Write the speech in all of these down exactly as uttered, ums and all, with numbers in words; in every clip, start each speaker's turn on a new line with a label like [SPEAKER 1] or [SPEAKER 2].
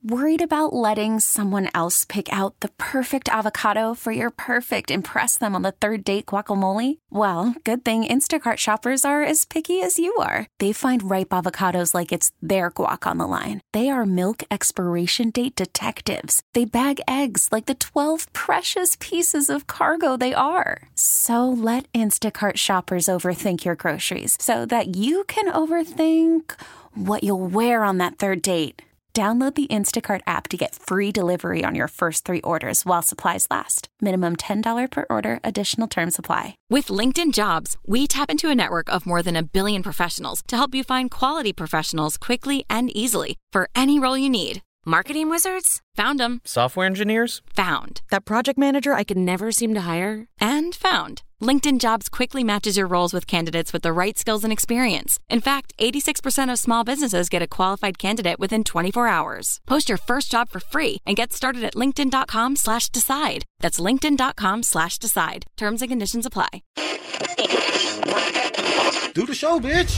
[SPEAKER 1] Worried about letting someone else pick out the perfect avocado for your perfect impress them on the third date guacamole? Well, good thing Instacart shoppers are as picky as you are. They find ripe avocados like it's their guac on the line. They are milk expiration date detectives. They bag eggs like the twelve precious pieces of cargo they are. So let Instacart shoppers overthink your groceries so that you can overthink what you'll wear on that third date. Download the Instacart app to get free delivery on your first three orders while supplies last. Minimum ten dollars per order. Additional terms apply.
[SPEAKER 2] With LinkedIn Jobs, we tap into a network of more than a billion professionals to help you find quality professionals quickly and easily for any role you need. Marketing wizards? Found them.
[SPEAKER 3] Software engineers?
[SPEAKER 2] Found. That project manager I could never seem to hire? And found. LinkedIn Jobs quickly matches your roles with candidates with the right skills and experience. In fact, eighty-six percent of small businesses get a qualified candidate within twenty-four hours. Post your first job for free and get started at linkedin.com slash decide. That's linkedin.com slash decide. Terms and conditions apply.
[SPEAKER 4] Do the show, bitch.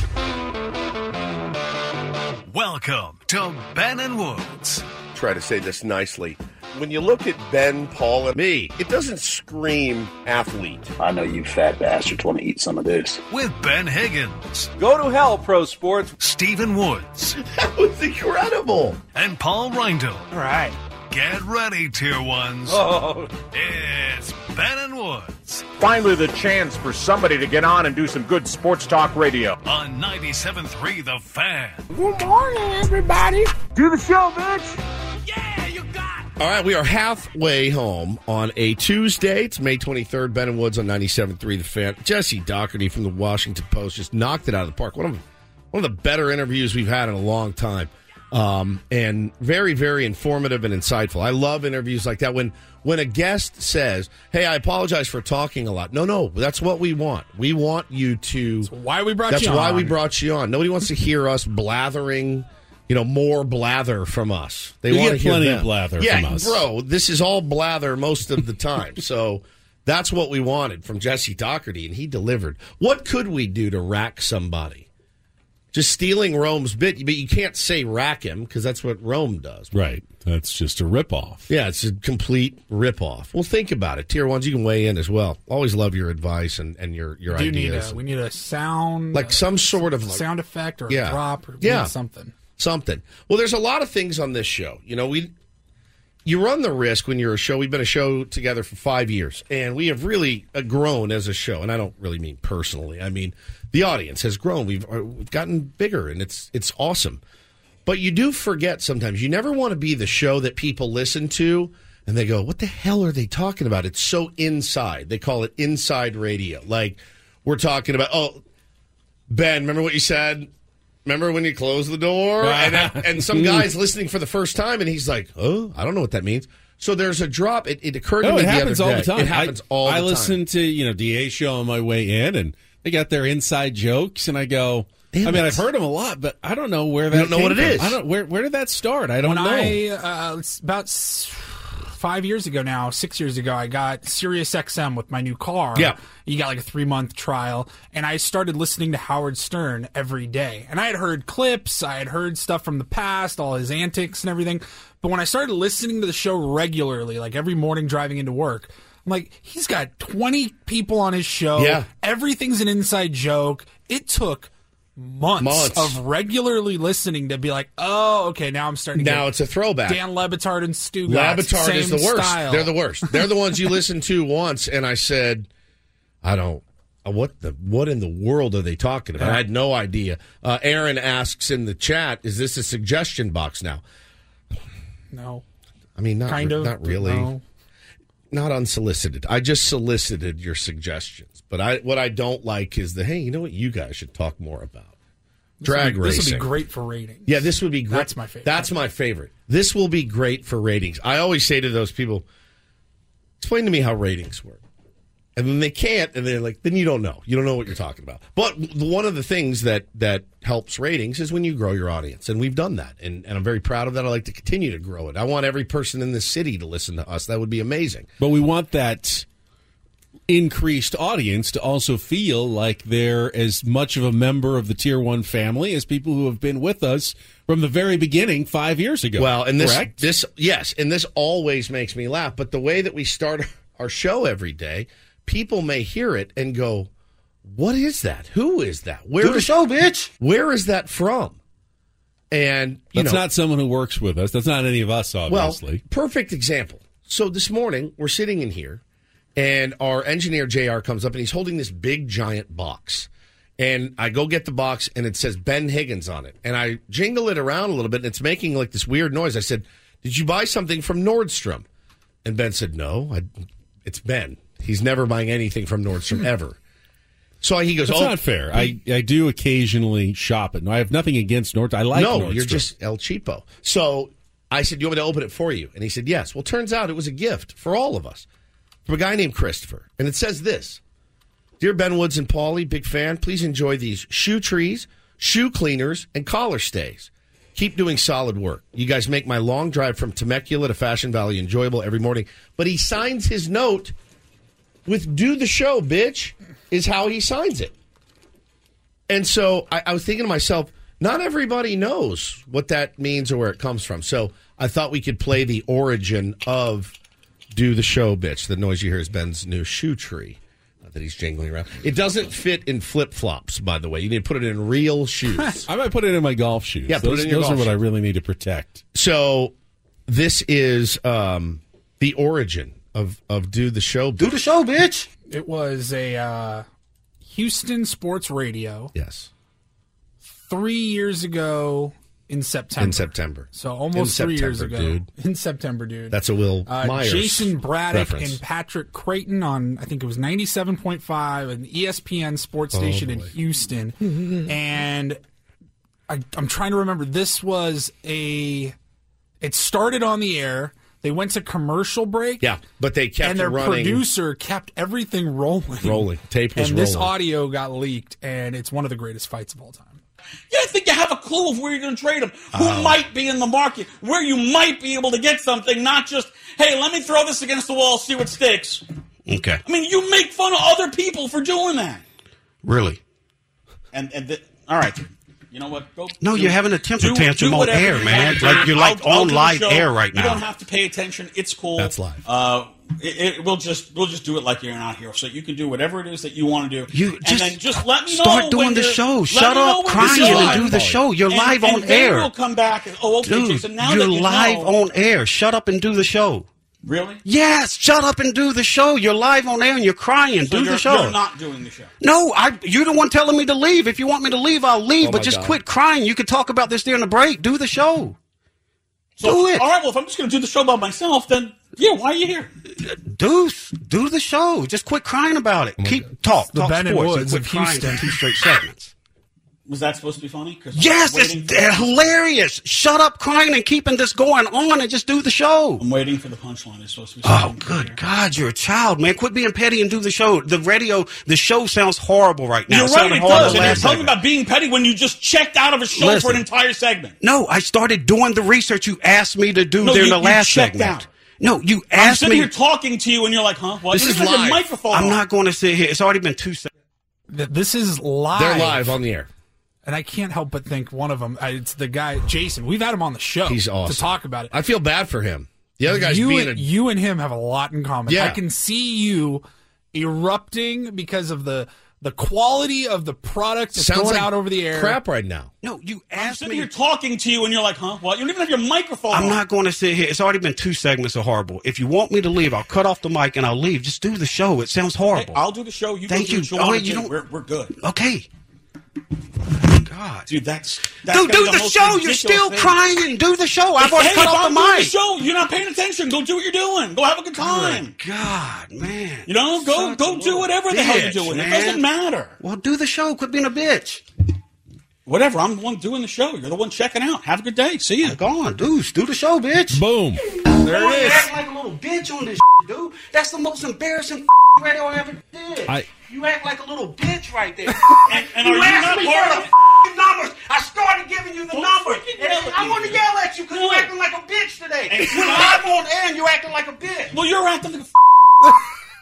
[SPEAKER 5] Welcome to Ben and Woods.
[SPEAKER 4] Try to say this nicely. When you look at Ben, Paul, and me, it doesn't scream athlete.
[SPEAKER 6] I know you fat bastards want to eat some of this.
[SPEAKER 5] With Ben Higgins.
[SPEAKER 7] Go to hell, pro sports.
[SPEAKER 5] Stephen Woods.
[SPEAKER 4] That was incredible.
[SPEAKER 5] And Paul Reindl.
[SPEAKER 7] All right.
[SPEAKER 5] Get ready, tier ones.
[SPEAKER 7] Oh.
[SPEAKER 5] It's Ben and Woods.
[SPEAKER 8] Finally the chance for somebody to get on and do some good sports talk radio.
[SPEAKER 5] On ninety-seven point three The Fan.
[SPEAKER 9] Good morning, everybody.
[SPEAKER 8] Do the show, bitch.
[SPEAKER 5] Yeah, you got it.
[SPEAKER 4] All right, we are halfway home on a Tuesday. It's May twenty-third. Ben and Woods on ninety-seven point three The Fan. Jesse Doherty from the Washington Post just knocked it out of the park. One of, one of the better interviews we've had in a long time. Um, and very, very informative and insightful. I love interviews like that. When when a guest says, hey, I apologize for talking a lot. No, no, that's what we want. We want you to...
[SPEAKER 9] That's why we brought
[SPEAKER 4] that's
[SPEAKER 9] you on.
[SPEAKER 4] That's why we brought you on. Nobody wants to hear us blathering, you know, more blather from us. They
[SPEAKER 10] we
[SPEAKER 4] want
[SPEAKER 10] get
[SPEAKER 4] to hear
[SPEAKER 10] plenty
[SPEAKER 4] them.
[SPEAKER 10] of blather
[SPEAKER 4] yeah,
[SPEAKER 10] from us.
[SPEAKER 4] Bro, this is all blather most of the time. So that's what we wanted from Jesse Doherty, and he delivered. What could we do to rack somebody? Just stealing Rome's bit, but you can't say rack him because that's what Rome does.
[SPEAKER 10] Right. That's just a ripoff.
[SPEAKER 4] Yeah, it's a complete ripoff. Well, think about it. Tier ones, you can weigh in as well. Always love your advice and, and your, your
[SPEAKER 9] we
[SPEAKER 4] ideas.
[SPEAKER 9] Need a, we need a sound.
[SPEAKER 4] Like some sort of... Like,
[SPEAKER 9] sound effect or
[SPEAKER 4] yeah,
[SPEAKER 9] a drop or
[SPEAKER 4] yeah,
[SPEAKER 9] something.
[SPEAKER 4] Something. Well, there's a lot of things on this show. You know, we... You run the risk when you're a show. We've been a show together for five years, and we have really uh, grown as a show. And I don't really mean personally. I mean the audience has grown. We've, uh, we've gotten bigger, and it's it's awesome. But you do forget sometimes. You never want to be the show that people listen to, and they go, what the hell are they talking about? It's so inside. They call it inside radio. Like, we're talking about, oh, Ben, remember what you said? Remember when you closed the door? And, and some guy's listening for the first time, and he's like, oh, I don't know what that means. So there's a drop. It, it occurred to
[SPEAKER 10] no,
[SPEAKER 4] me
[SPEAKER 10] it
[SPEAKER 4] the
[SPEAKER 10] happens
[SPEAKER 4] other day.
[SPEAKER 10] all the time.
[SPEAKER 4] It happens
[SPEAKER 10] I,
[SPEAKER 4] all the
[SPEAKER 10] I
[SPEAKER 4] time.
[SPEAKER 10] I listen to, you know, D A show on my way in, and they got their inside jokes, and I go, Damn I mean, it. I've heard them a lot, but I don't know where that
[SPEAKER 4] You don't know
[SPEAKER 10] came
[SPEAKER 4] what it
[SPEAKER 10] from.
[SPEAKER 4] is.
[SPEAKER 10] I don't, where, where did that start? I don't
[SPEAKER 9] when
[SPEAKER 10] know.
[SPEAKER 9] I, uh, it's about five years ago now, six years ago, I got Sirius X M with my new car.
[SPEAKER 4] Yeah.
[SPEAKER 9] You got like a three-month trial, and I started listening to Howard Stern every day. And I had heard clips, I had heard stuff from the past, all his antics and everything. But when I started listening to the show regularly, like every morning driving into work, I'm like, he's got twenty people on his show.
[SPEAKER 4] Yeah.
[SPEAKER 9] Everything's an inside joke. It took months,
[SPEAKER 4] Months.
[SPEAKER 9] of regularly listening to be like, oh, okay, now I'm starting to
[SPEAKER 4] Now
[SPEAKER 9] get
[SPEAKER 4] it's a throwback.
[SPEAKER 9] Dan Le Batard and Stu
[SPEAKER 4] Le
[SPEAKER 9] Gatz,
[SPEAKER 4] Batard
[SPEAKER 9] same
[SPEAKER 4] is the worst.
[SPEAKER 9] style.
[SPEAKER 4] They're the worst. They're the ones you listen to once, and I said, I don't, uh, what the, what in the world are they talking about? I had no idea. Uh, Aaron asks in the chat, is this a suggestion box now?
[SPEAKER 9] No.
[SPEAKER 4] I mean, not,
[SPEAKER 9] Kind of.
[SPEAKER 4] not really.
[SPEAKER 9] No.
[SPEAKER 4] Not unsolicited. I just solicited your suggestions. But I, what I don't like is the, hey, you know what you guys should talk more about? Drag
[SPEAKER 9] this would be,
[SPEAKER 4] racing.
[SPEAKER 9] This would be great for ratings.
[SPEAKER 4] Yeah, this would be great.
[SPEAKER 9] That's my favorite.
[SPEAKER 4] That's my favorite. This will be great for ratings. I always say to those people, explain to me how ratings work. And then they can't, and they're like, then you don't know. You don't know what you're talking about. But one of the things that, that helps ratings is when you grow your audience. And we've done that. And, and I'm very proud of that. I like to continue to grow it. I want every person in the city to listen to us. That would be amazing.
[SPEAKER 10] But we want that increased audience to also feel like they're as much of a member of the Tier One family as people who have been with us from the very beginning five years ago.
[SPEAKER 4] Well, and this,
[SPEAKER 10] correct?
[SPEAKER 4] this, yes, and this always makes me laugh. But the way that we start our show every day, people may hear it and go, "What is that? Who is that? Where
[SPEAKER 3] Do the
[SPEAKER 4] is,
[SPEAKER 3] show, bitch.
[SPEAKER 4] Where is that from?" And you
[SPEAKER 10] That's
[SPEAKER 4] know,
[SPEAKER 10] not someone who works with us. That's not any of us, obviously.
[SPEAKER 4] Well, perfect example. So this morning, we're sitting in here, and our engineer, J R, comes up, and he's holding this big, giant box. And I go get the box, and it says Ben Higgins on it. And I jingle it around a little bit, and it's making like this weird noise. I said, "Did you buy something from Nordstrom?" And Ben said, "No, I, it's Ben. He's never buying anything from Nordstrom, ever." So he goes,
[SPEAKER 10] That's
[SPEAKER 4] "Oh,
[SPEAKER 10] not fair. I, I do occasionally shop it. I have nothing against Nordstrom. I like
[SPEAKER 4] no,
[SPEAKER 10] Nordstrom.
[SPEAKER 4] you're just El Cheapo." So I said, "You want me to open it for you?" And he said, "Yes." Well, turns out it was a gift for all of us from a guy named Christopher. And it says this: "Dear Ben Woods and Paulie, big fan. Please enjoy these shoe trees, shoe cleaners, and collar stays. Keep doing solid work. You guys make my long drive from Temecula to Fashion Valley enjoyable every morning." But he signs his note with "Do the show, bitch," is how he signs it. And so I, I was thinking to myself, not everybody knows what that means or where it comes from. So I thought we could play the origin of "Do the show, bitch." The noise you hear is Ben's new shoe tree that he's jingling around. It doesn't fit in flip-flops, by the way. You need to put it in real shoes.
[SPEAKER 10] I might put it in my golf shoes.
[SPEAKER 4] Yeah, put
[SPEAKER 10] those
[SPEAKER 4] it in your
[SPEAKER 10] those
[SPEAKER 4] golf
[SPEAKER 10] are what
[SPEAKER 4] shoes.
[SPEAKER 10] I really need to protect.
[SPEAKER 4] So this is um, the origin of, of Do the Show, Bitch.
[SPEAKER 3] Do the show, bitch.
[SPEAKER 9] It was a uh, Houston Sports Radio
[SPEAKER 4] Yes.
[SPEAKER 9] three years ago in September.
[SPEAKER 4] In September.
[SPEAKER 9] So almost
[SPEAKER 4] In
[SPEAKER 9] three years
[SPEAKER 4] September,
[SPEAKER 9] ago.
[SPEAKER 4] dude.
[SPEAKER 9] In September, dude.
[SPEAKER 4] That's a Will
[SPEAKER 9] Uh,
[SPEAKER 4] Myers
[SPEAKER 9] Jason Braddock
[SPEAKER 4] reference.
[SPEAKER 9] and Patrick Creighton on, I think it was ninety-seven point five, an E S P N sports station in
[SPEAKER 4] boy.
[SPEAKER 9] Houston. And I, I'm trying to remember. This was a. It started on the air. They went to commercial break.
[SPEAKER 4] Yeah, but they kept
[SPEAKER 9] and their
[SPEAKER 4] running.
[SPEAKER 9] producer kept everything rolling.
[SPEAKER 4] Rolling. Tape was
[SPEAKER 9] and this
[SPEAKER 4] rolling.
[SPEAKER 9] audio got leaked, and it's one of the greatest fights of all time.
[SPEAKER 11] You don't think you have a clue of where you're going to trade them, who might be in the market, where you might be able to get something, not just, hey, let me throw this against the wall, see what sticks.
[SPEAKER 3] Okay.
[SPEAKER 11] I mean, you make fun of other people for doing that.
[SPEAKER 3] Really?
[SPEAKER 11] And, and th- all right, dude. You know what? Go,
[SPEAKER 3] No,
[SPEAKER 11] do-
[SPEAKER 3] you're having a temper
[SPEAKER 11] do-
[SPEAKER 3] tantrum
[SPEAKER 11] do
[SPEAKER 3] on
[SPEAKER 11] whatever
[SPEAKER 3] air,
[SPEAKER 11] you
[SPEAKER 3] man.
[SPEAKER 11] want to
[SPEAKER 3] Like
[SPEAKER 11] do.
[SPEAKER 3] you're like
[SPEAKER 11] I'll- I'll
[SPEAKER 3] on
[SPEAKER 11] do the
[SPEAKER 3] live
[SPEAKER 11] show.
[SPEAKER 3] air right
[SPEAKER 11] You
[SPEAKER 3] now.
[SPEAKER 11] don't have to pay attention. It's cool.
[SPEAKER 4] That's live.
[SPEAKER 11] Uh, it, it, we'll just we'll just do it like you're not here, so you can do whatever it is that you want to do.
[SPEAKER 3] You
[SPEAKER 11] and
[SPEAKER 3] just
[SPEAKER 11] then just let me know
[SPEAKER 3] start doing
[SPEAKER 11] when
[SPEAKER 3] the
[SPEAKER 11] you're-
[SPEAKER 3] show.
[SPEAKER 11] let
[SPEAKER 3] Shut
[SPEAKER 11] me know
[SPEAKER 3] up
[SPEAKER 11] when
[SPEAKER 3] crying
[SPEAKER 11] you're
[SPEAKER 3] and
[SPEAKER 11] live.
[SPEAKER 3] do the show. You're
[SPEAKER 11] And-
[SPEAKER 3] live
[SPEAKER 11] and
[SPEAKER 3] on
[SPEAKER 11] then
[SPEAKER 3] air.
[SPEAKER 11] We'll come back. And, oh, okay,
[SPEAKER 3] Dude,
[SPEAKER 11] Jason. Now
[SPEAKER 3] you're
[SPEAKER 11] that you
[SPEAKER 3] live
[SPEAKER 11] know,
[SPEAKER 3] on air. Shut up and do the show.
[SPEAKER 11] Really?
[SPEAKER 3] Yes, shut up and do the show. You're live on air and you're crying.
[SPEAKER 11] So
[SPEAKER 3] do
[SPEAKER 11] you're,
[SPEAKER 3] the show.
[SPEAKER 11] You're not doing the show.
[SPEAKER 3] No, I. You're the one telling me to leave. If you want me to leave, I'll leave.
[SPEAKER 4] Oh,
[SPEAKER 3] but
[SPEAKER 4] my
[SPEAKER 3] just
[SPEAKER 4] God.
[SPEAKER 3] quit crying. You could talk about this during the break. Do the show.
[SPEAKER 11] So,
[SPEAKER 3] do it.
[SPEAKER 11] All right. Well, if I'm just going to do the show by myself, then yeah. Why are you here?
[SPEAKER 3] Do do the show. Just quit crying about it. Keep talk.
[SPEAKER 9] The
[SPEAKER 3] talk
[SPEAKER 9] Ben and
[SPEAKER 3] sports.
[SPEAKER 9] Woods
[SPEAKER 3] and
[SPEAKER 9] of
[SPEAKER 3] quit crying
[SPEAKER 9] Houston.
[SPEAKER 3] for two straight segments.
[SPEAKER 11] Was that supposed to be funny? 'Cause
[SPEAKER 3] Yes,
[SPEAKER 11] I'm
[SPEAKER 3] it's
[SPEAKER 11] waiting for-
[SPEAKER 3] they're hilarious. Shut up crying and keeping this going on and just do the show.
[SPEAKER 11] I'm waiting for the punchline. It's supposed to be.
[SPEAKER 3] Oh,
[SPEAKER 11] something
[SPEAKER 3] good
[SPEAKER 11] here.
[SPEAKER 3] God, you're a child, man. Quit being petty and do the show. The radio, the show sounds horrible right now.
[SPEAKER 11] You're
[SPEAKER 3] It
[SPEAKER 11] right.
[SPEAKER 3] sounded
[SPEAKER 11] It
[SPEAKER 3] horrible
[SPEAKER 11] does. And you're
[SPEAKER 3] last
[SPEAKER 11] talking
[SPEAKER 3] segment.
[SPEAKER 11] about being petty when you just checked out of a show
[SPEAKER 3] Listen.
[SPEAKER 11] for an entire segment.
[SPEAKER 3] No, I started doing the research you asked me to do
[SPEAKER 11] No,
[SPEAKER 3] during
[SPEAKER 11] you-
[SPEAKER 3] the
[SPEAKER 11] you
[SPEAKER 3] last
[SPEAKER 11] checked
[SPEAKER 3] segment.
[SPEAKER 11] out.
[SPEAKER 3] No, you
[SPEAKER 11] I'm
[SPEAKER 3] asked
[SPEAKER 11] sitting
[SPEAKER 3] me.
[SPEAKER 11] here talking to you, and you're like, "Huh? What?
[SPEAKER 4] This
[SPEAKER 11] You
[SPEAKER 4] is
[SPEAKER 11] just have
[SPEAKER 4] live.
[SPEAKER 11] your microphone
[SPEAKER 3] I'm
[SPEAKER 11] on.
[SPEAKER 3] not going to sit here. It's already been two seconds.
[SPEAKER 9] Th- This is live.
[SPEAKER 4] They're live on the air.
[SPEAKER 9] And I can't help but think one of them, uh, it's the guy, Jason. We've had him on the show
[SPEAKER 4] He's awesome.
[SPEAKER 9] to talk about it.
[SPEAKER 4] I feel bad for him. The other guy's
[SPEAKER 9] you,
[SPEAKER 4] being
[SPEAKER 9] and,
[SPEAKER 4] a
[SPEAKER 9] you and him have a lot in common.
[SPEAKER 4] Yeah.
[SPEAKER 9] I can see you erupting because of the the quality of the product that's
[SPEAKER 4] sounds
[SPEAKER 9] going
[SPEAKER 4] like
[SPEAKER 9] out over the air.
[SPEAKER 4] crap right now.
[SPEAKER 3] No, you
[SPEAKER 11] I'm
[SPEAKER 3] asked
[SPEAKER 11] sitting
[SPEAKER 3] me.
[SPEAKER 11] here talking to you, and you're like, "Huh? What? You don't even have your microphone
[SPEAKER 3] I'm
[SPEAKER 11] on."
[SPEAKER 3] not going to sit here. It's already been two segments of horrible. If you want me to leave, I'll cut off the mic and I'll leave. Just do the show. It sounds
[SPEAKER 11] Hey,
[SPEAKER 3] horrible.
[SPEAKER 11] I'll do the show. You
[SPEAKER 3] Thank
[SPEAKER 11] go do
[SPEAKER 3] you.
[SPEAKER 11] what you
[SPEAKER 3] Oh,
[SPEAKER 11] want
[SPEAKER 3] wait,
[SPEAKER 11] to
[SPEAKER 3] you
[SPEAKER 11] do.
[SPEAKER 3] don't-
[SPEAKER 11] We're, we're good.
[SPEAKER 3] Okay. God.
[SPEAKER 11] Dude, that's, that's
[SPEAKER 3] Dude,
[SPEAKER 11] gonna
[SPEAKER 3] do
[SPEAKER 11] be
[SPEAKER 3] the
[SPEAKER 11] most
[SPEAKER 3] show. You're
[SPEAKER 11] ridiculous
[SPEAKER 3] still
[SPEAKER 11] thing.
[SPEAKER 3] crying. Do the show. I've already
[SPEAKER 11] Hey,
[SPEAKER 3] cut
[SPEAKER 11] if
[SPEAKER 3] off
[SPEAKER 11] I'm
[SPEAKER 3] the
[SPEAKER 11] doing the
[SPEAKER 3] mic.
[SPEAKER 11] show, you're not paying attention. Go do what you're doing. Go have a good time.
[SPEAKER 3] Good God, man.
[SPEAKER 11] You know, go
[SPEAKER 3] Such
[SPEAKER 11] go
[SPEAKER 3] a
[SPEAKER 11] do whatever the hell you're
[SPEAKER 3] bitch,
[SPEAKER 11] doing.
[SPEAKER 3] man.
[SPEAKER 11] It doesn't matter.
[SPEAKER 3] Well, do the show. Quit being a bitch.
[SPEAKER 11] Whatever. I'm the one doing the show. You're the one checking out. Have a good day. See you.
[SPEAKER 3] Go on, dude. Do the show, bitch.
[SPEAKER 10] Boom.
[SPEAKER 3] There it is. You act like a little bitch on this dude. That's the most embarrassing radio I ever did.
[SPEAKER 10] I-
[SPEAKER 3] You act like a little bitch right there.
[SPEAKER 11] And, and
[SPEAKER 3] You
[SPEAKER 11] are you
[SPEAKER 3] asked
[SPEAKER 11] not
[SPEAKER 3] me
[SPEAKER 11] part
[SPEAKER 3] for
[SPEAKER 11] of
[SPEAKER 3] the
[SPEAKER 11] it?
[SPEAKER 3] f***ing numbers. I started giving you the
[SPEAKER 11] Don't
[SPEAKER 3] numbers.
[SPEAKER 11] freaking
[SPEAKER 3] And
[SPEAKER 11] yell at
[SPEAKER 3] I
[SPEAKER 11] me,
[SPEAKER 3] want to
[SPEAKER 11] dude.
[SPEAKER 3] yell at you because you're
[SPEAKER 11] Good.
[SPEAKER 3] acting like a bitch today.
[SPEAKER 11] Hey,
[SPEAKER 3] You're live on air and you're acting like a bitch.
[SPEAKER 11] Well, you're acting like a f-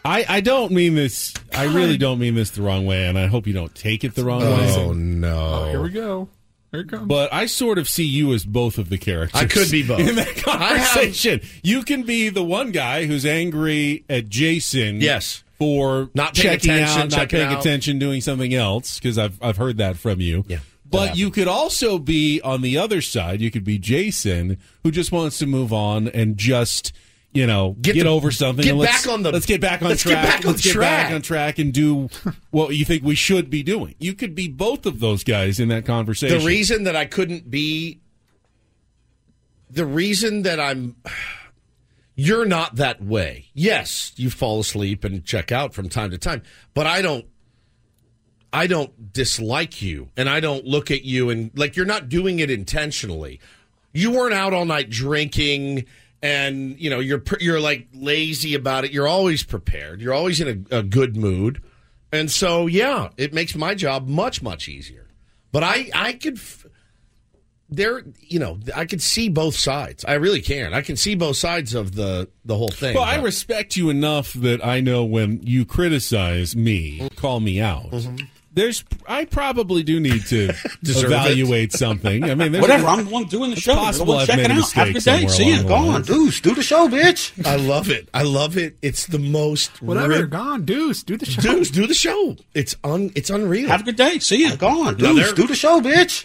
[SPEAKER 10] I, I don't mean this. I really don't mean this the wrong way, and I hope you don't take it the wrong
[SPEAKER 4] oh,
[SPEAKER 10] way.
[SPEAKER 4] Oh, no.
[SPEAKER 9] Oh, here we go. Here it comes.
[SPEAKER 10] But I sort of see you as both of the characters.
[SPEAKER 4] I could be both.
[SPEAKER 10] In that conversation. Have... You can be the one guy who's angry at Jason.
[SPEAKER 4] Yes.
[SPEAKER 10] For
[SPEAKER 4] not paying
[SPEAKER 10] checking
[SPEAKER 4] attention,
[SPEAKER 10] out, not paying
[SPEAKER 4] out.
[SPEAKER 10] attention, doing something else, because I've, I've heard that from you.
[SPEAKER 4] Yeah.
[SPEAKER 10] But you could also be on the other side. You could be Jason, who just wants to move on and just... You know, get,
[SPEAKER 4] get
[SPEAKER 10] the,
[SPEAKER 4] over
[SPEAKER 10] something.
[SPEAKER 4] Get
[SPEAKER 10] and let's,
[SPEAKER 4] back on the.
[SPEAKER 10] Let's get back on
[SPEAKER 4] let's
[SPEAKER 10] track.
[SPEAKER 4] Get back on
[SPEAKER 10] let's
[SPEAKER 4] track.
[SPEAKER 10] get back on track and do what you think we should be doing. You could be both of those guys in that conversation.
[SPEAKER 4] The reason that I couldn't be, the reason that I'm, you're not that way. Yes, you fall asleep and check out from time to time, but I don't. I don't dislike you, and I don't look at you and like you're not doing it intentionally. You weren't out all night drinking. And, you know, you're you're like lazy about it. You're always prepared. You're always in a, a good mood. And so, yeah, it makes my job much, much easier. But I, I could, there, you know, I could see both sides. I really can. I can see both sides of the, the whole thing.
[SPEAKER 10] Well,
[SPEAKER 4] but.
[SPEAKER 10] I respect you enough that I know when you criticize me, call me out. Mm-hmm. There's, I probably do need to evaluate something. I mean,
[SPEAKER 11] whatever. I'm the one doing the show.
[SPEAKER 10] Possible I've
[SPEAKER 11] check
[SPEAKER 10] made
[SPEAKER 11] it
[SPEAKER 10] a
[SPEAKER 11] out. Have a good day. See you.
[SPEAKER 3] Go on, Deuce. Do the show, bitch.
[SPEAKER 4] I love it. I love it. It's the most.
[SPEAKER 9] Whatever.
[SPEAKER 4] Rib-
[SPEAKER 9] Go on, Deuce. Do the show.
[SPEAKER 4] Deuce, do the show. It's un. It's unreal.
[SPEAKER 11] Have a good day. See you.
[SPEAKER 3] Go on, Deuce. Do the show, bitch.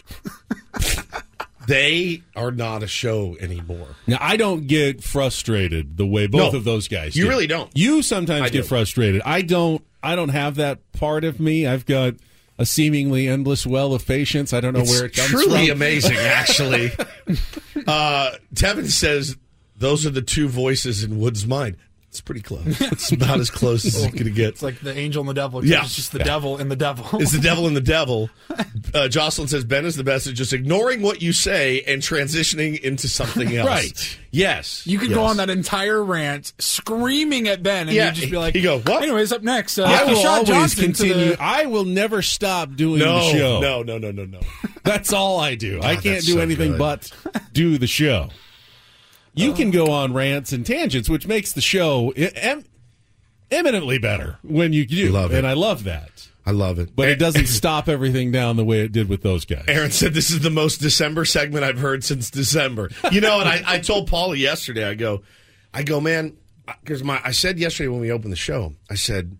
[SPEAKER 4] They are not a show anymore.
[SPEAKER 10] Now, I don't get frustrated the way both
[SPEAKER 4] no,
[SPEAKER 10] of those guys
[SPEAKER 4] You
[SPEAKER 10] do.
[SPEAKER 4] really don't.
[SPEAKER 10] You sometimes
[SPEAKER 4] I
[SPEAKER 10] get
[SPEAKER 4] do. frustrated.
[SPEAKER 10] I don't. I don't have that part of me. I've got a seemingly endless well of patience. I don't know
[SPEAKER 4] it's
[SPEAKER 10] where it comes
[SPEAKER 4] truly
[SPEAKER 10] from.
[SPEAKER 4] Truly amazing, actually. uh, Tevin says those are the two voices in Wood's mind. It's pretty close. It's about as close as it's going to get.
[SPEAKER 9] It's like the angel and the devil.
[SPEAKER 4] Yeah.
[SPEAKER 9] It's just the
[SPEAKER 4] yeah.
[SPEAKER 9] devil and the devil.
[SPEAKER 4] It's the devil and the devil. Uh, Jocelyn says Ben is the best at just ignoring what you say and transitioning into something else.
[SPEAKER 10] Right.
[SPEAKER 4] Yes.
[SPEAKER 9] You could
[SPEAKER 4] yes.
[SPEAKER 9] go on that entire rant screaming at Ben and
[SPEAKER 4] yeah.
[SPEAKER 9] you'd just be like,
[SPEAKER 4] you go, what?
[SPEAKER 9] Anyways, up next. Uh,
[SPEAKER 10] I will
[SPEAKER 9] Sean
[SPEAKER 10] always
[SPEAKER 9] Johnson
[SPEAKER 10] continue.
[SPEAKER 9] the...
[SPEAKER 10] I will never stop doing
[SPEAKER 4] no,
[SPEAKER 10] the show.
[SPEAKER 4] No, no, no, no, no.
[SPEAKER 10] That's all I do.
[SPEAKER 4] Oh,
[SPEAKER 10] I can't do
[SPEAKER 4] so
[SPEAKER 10] anything
[SPEAKER 4] good.
[SPEAKER 10] but do the show. You can go on rants and tangents, which makes the show em- eminently better when you do.
[SPEAKER 4] Love it.
[SPEAKER 10] And I love that.
[SPEAKER 4] I love it.
[SPEAKER 10] But it doesn't stop everything down the way it did with those guys.
[SPEAKER 4] Aaron said this is the most December segment I've heard since December. You know, and I, I told Paulie yesterday, I go, I go, man, because my I said yesterday when we opened the show, I said,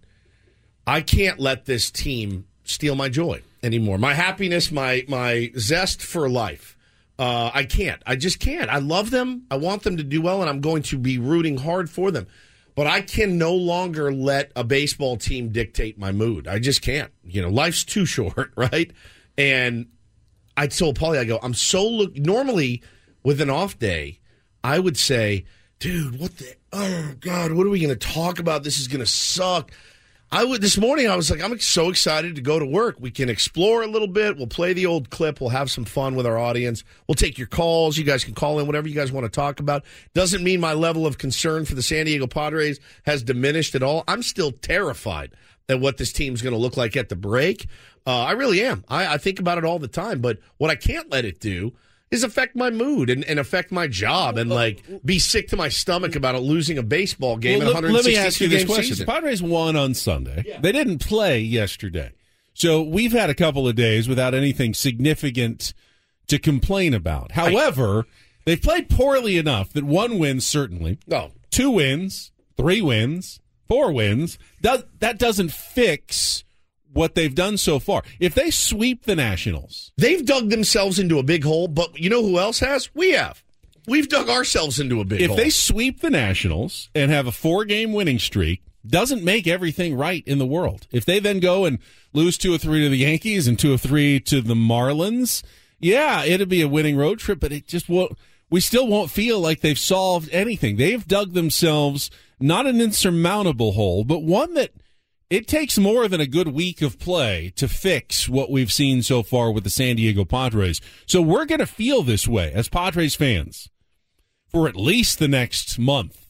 [SPEAKER 4] I can't let this team steal my joy anymore. My happiness, my my zest for life. Uh, I can't. I just can't. I love them. I want them to do well, and I'm going to be rooting hard for them. But I can no longer let a baseball team dictate my mood. I just can't. You know, life's too short, right? And I told Paulie, I go, I'm so look. Normally, with an off day, I would say, dude, what the, oh, God, what are we going to talk about? This is going to suck. I would this morning, I was like, I'm so excited to go to work. We can explore a little bit. We'll play the old clip. We'll have some fun with our audience. We'll take your calls. You guys can call in whatever you guys want to talk about. Doesn't mean my level of concern for the San Diego Padres has diminished at all. I'm still terrified at what this team's going to look like at the break. Uh, I really am. I, I think about it all the time. But what I can't let it do is affect my mood and, and affect my job and like be sick to my stomach about it losing a baseball game
[SPEAKER 10] well,
[SPEAKER 4] in
[SPEAKER 10] let, let me ask you this
[SPEAKER 4] game
[SPEAKER 10] question.
[SPEAKER 4] season.
[SPEAKER 10] The Padres won on Sunday.
[SPEAKER 4] Yeah.
[SPEAKER 10] They didn't play yesterday. So we've had a couple of days without anything significant to complain about. However, I, they've played poorly enough that one win certainly,
[SPEAKER 4] no.
[SPEAKER 10] two wins, three wins, four wins, does, that doesn't fix what they've done so far. If they sweep the Nationals,
[SPEAKER 4] they've dug themselves into a big hole, but you know who else has? We have. We've dug ourselves into a big
[SPEAKER 10] if
[SPEAKER 4] hole.
[SPEAKER 10] If they sweep the Nationals and have a four-game winning streak, doesn't make everything right in the world. If they then go and lose two or three to the Yankees and two or three to the Marlins, yeah, it'll be a winning road trip, but it just won't. We still won't feel like they've solved anything. They've dug themselves not an insurmountable hole, but one that it takes more than a good week of play to fix what we've seen so far with the San Diego Padres. So we're going to feel this way as Padres fans for at least the next month.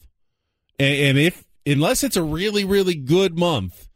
[SPEAKER 10] And if unless it's a really, really good month,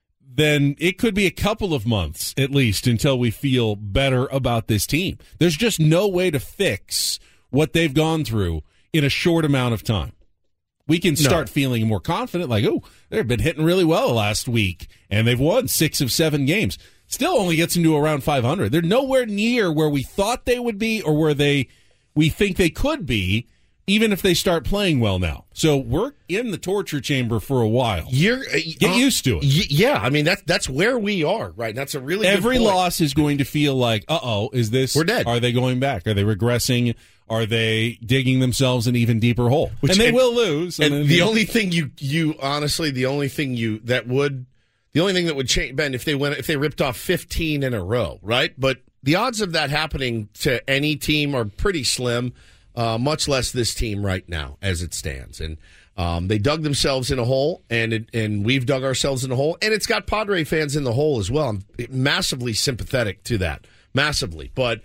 [SPEAKER 10] then it could be a couple of months at least until we feel better about this team. There's just no way to fix what they've gone through in a short amount of time. We can start
[SPEAKER 4] No.
[SPEAKER 10] feeling more confident, like, oh, they've been hitting really well last week, and they've won six of seven games. Still only gets them to around five hundred. They're nowhere near where we thought they would be or where they we think they could be, even if they start playing well now. So we're in the torture chamber for a while.
[SPEAKER 4] You're uh,
[SPEAKER 10] Get
[SPEAKER 4] uh,
[SPEAKER 10] used to it.
[SPEAKER 4] Y- yeah, I mean that's that's where we are, right? That's a really
[SPEAKER 10] Every
[SPEAKER 4] good point.
[SPEAKER 10] loss is going to feel like, uh-oh, is this...
[SPEAKER 4] We're dead.
[SPEAKER 10] Are they going back? Are they regressing? Are they digging themselves an even deeper hole?
[SPEAKER 4] Which-
[SPEAKER 10] and they
[SPEAKER 4] and-
[SPEAKER 10] will lose.
[SPEAKER 4] And
[SPEAKER 10] then
[SPEAKER 4] the
[SPEAKER 10] they-
[SPEAKER 4] only thing you you honestly, the only thing you that would, the only thing that would change, Ben, if they went, if they ripped off fifteen in a row, right? But the odds of that happening to any team are pretty slim. Uh, much less this team right now as it stands. And um, they dug themselves in a hole, and it, and we've dug ourselves in a hole, and it's got Padre fans in the hole as well. I'm massively sympathetic to that, massively. But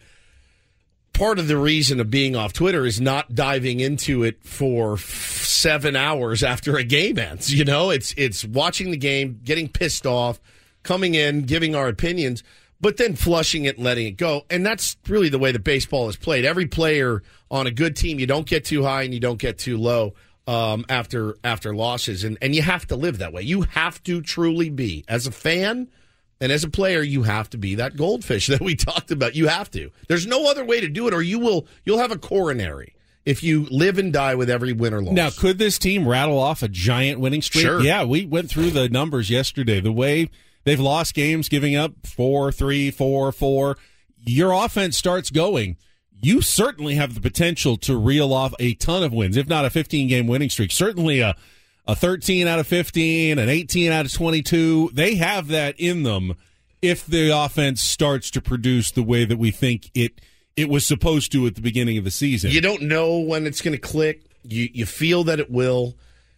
[SPEAKER 4] part of the reason of being off Twitter is not diving into it for f- seven hours after a game ends. You know, it's it's watching the game, getting pissed off, coming in, giving our opinions, but then flushing it and letting it go. And that's really the way that baseball is played. Every player on a good team, you don't get too high and you don't get too low um, after after losses. And, and you have to live that way. You have to truly be, as a fan and as a player, you have to be that goldfish that we talked about. You have to. There's no other way to do it, or you will you'll have a coronary if you live and die with every win or loss.
[SPEAKER 10] Now, could this team rattle off a giant winning streak?
[SPEAKER 4] Sure.
[SPEAKER 10] Yeah, we went through the numbers yesterday. The way they've lost games, giving up four, three, four, four. Your offense starts going. You certainly have the potential to reel off a ton of wins, if not a fifteen-game winning streak. Certainly a, a thirteen out of fifteen, an eighteen out of twenty-two. They have that in them if the offense starts to produce the way that we think it it was supposed to at the beginning of the season.
[SPEAKER 4] You don't know when it's going to click. You you feel that it will.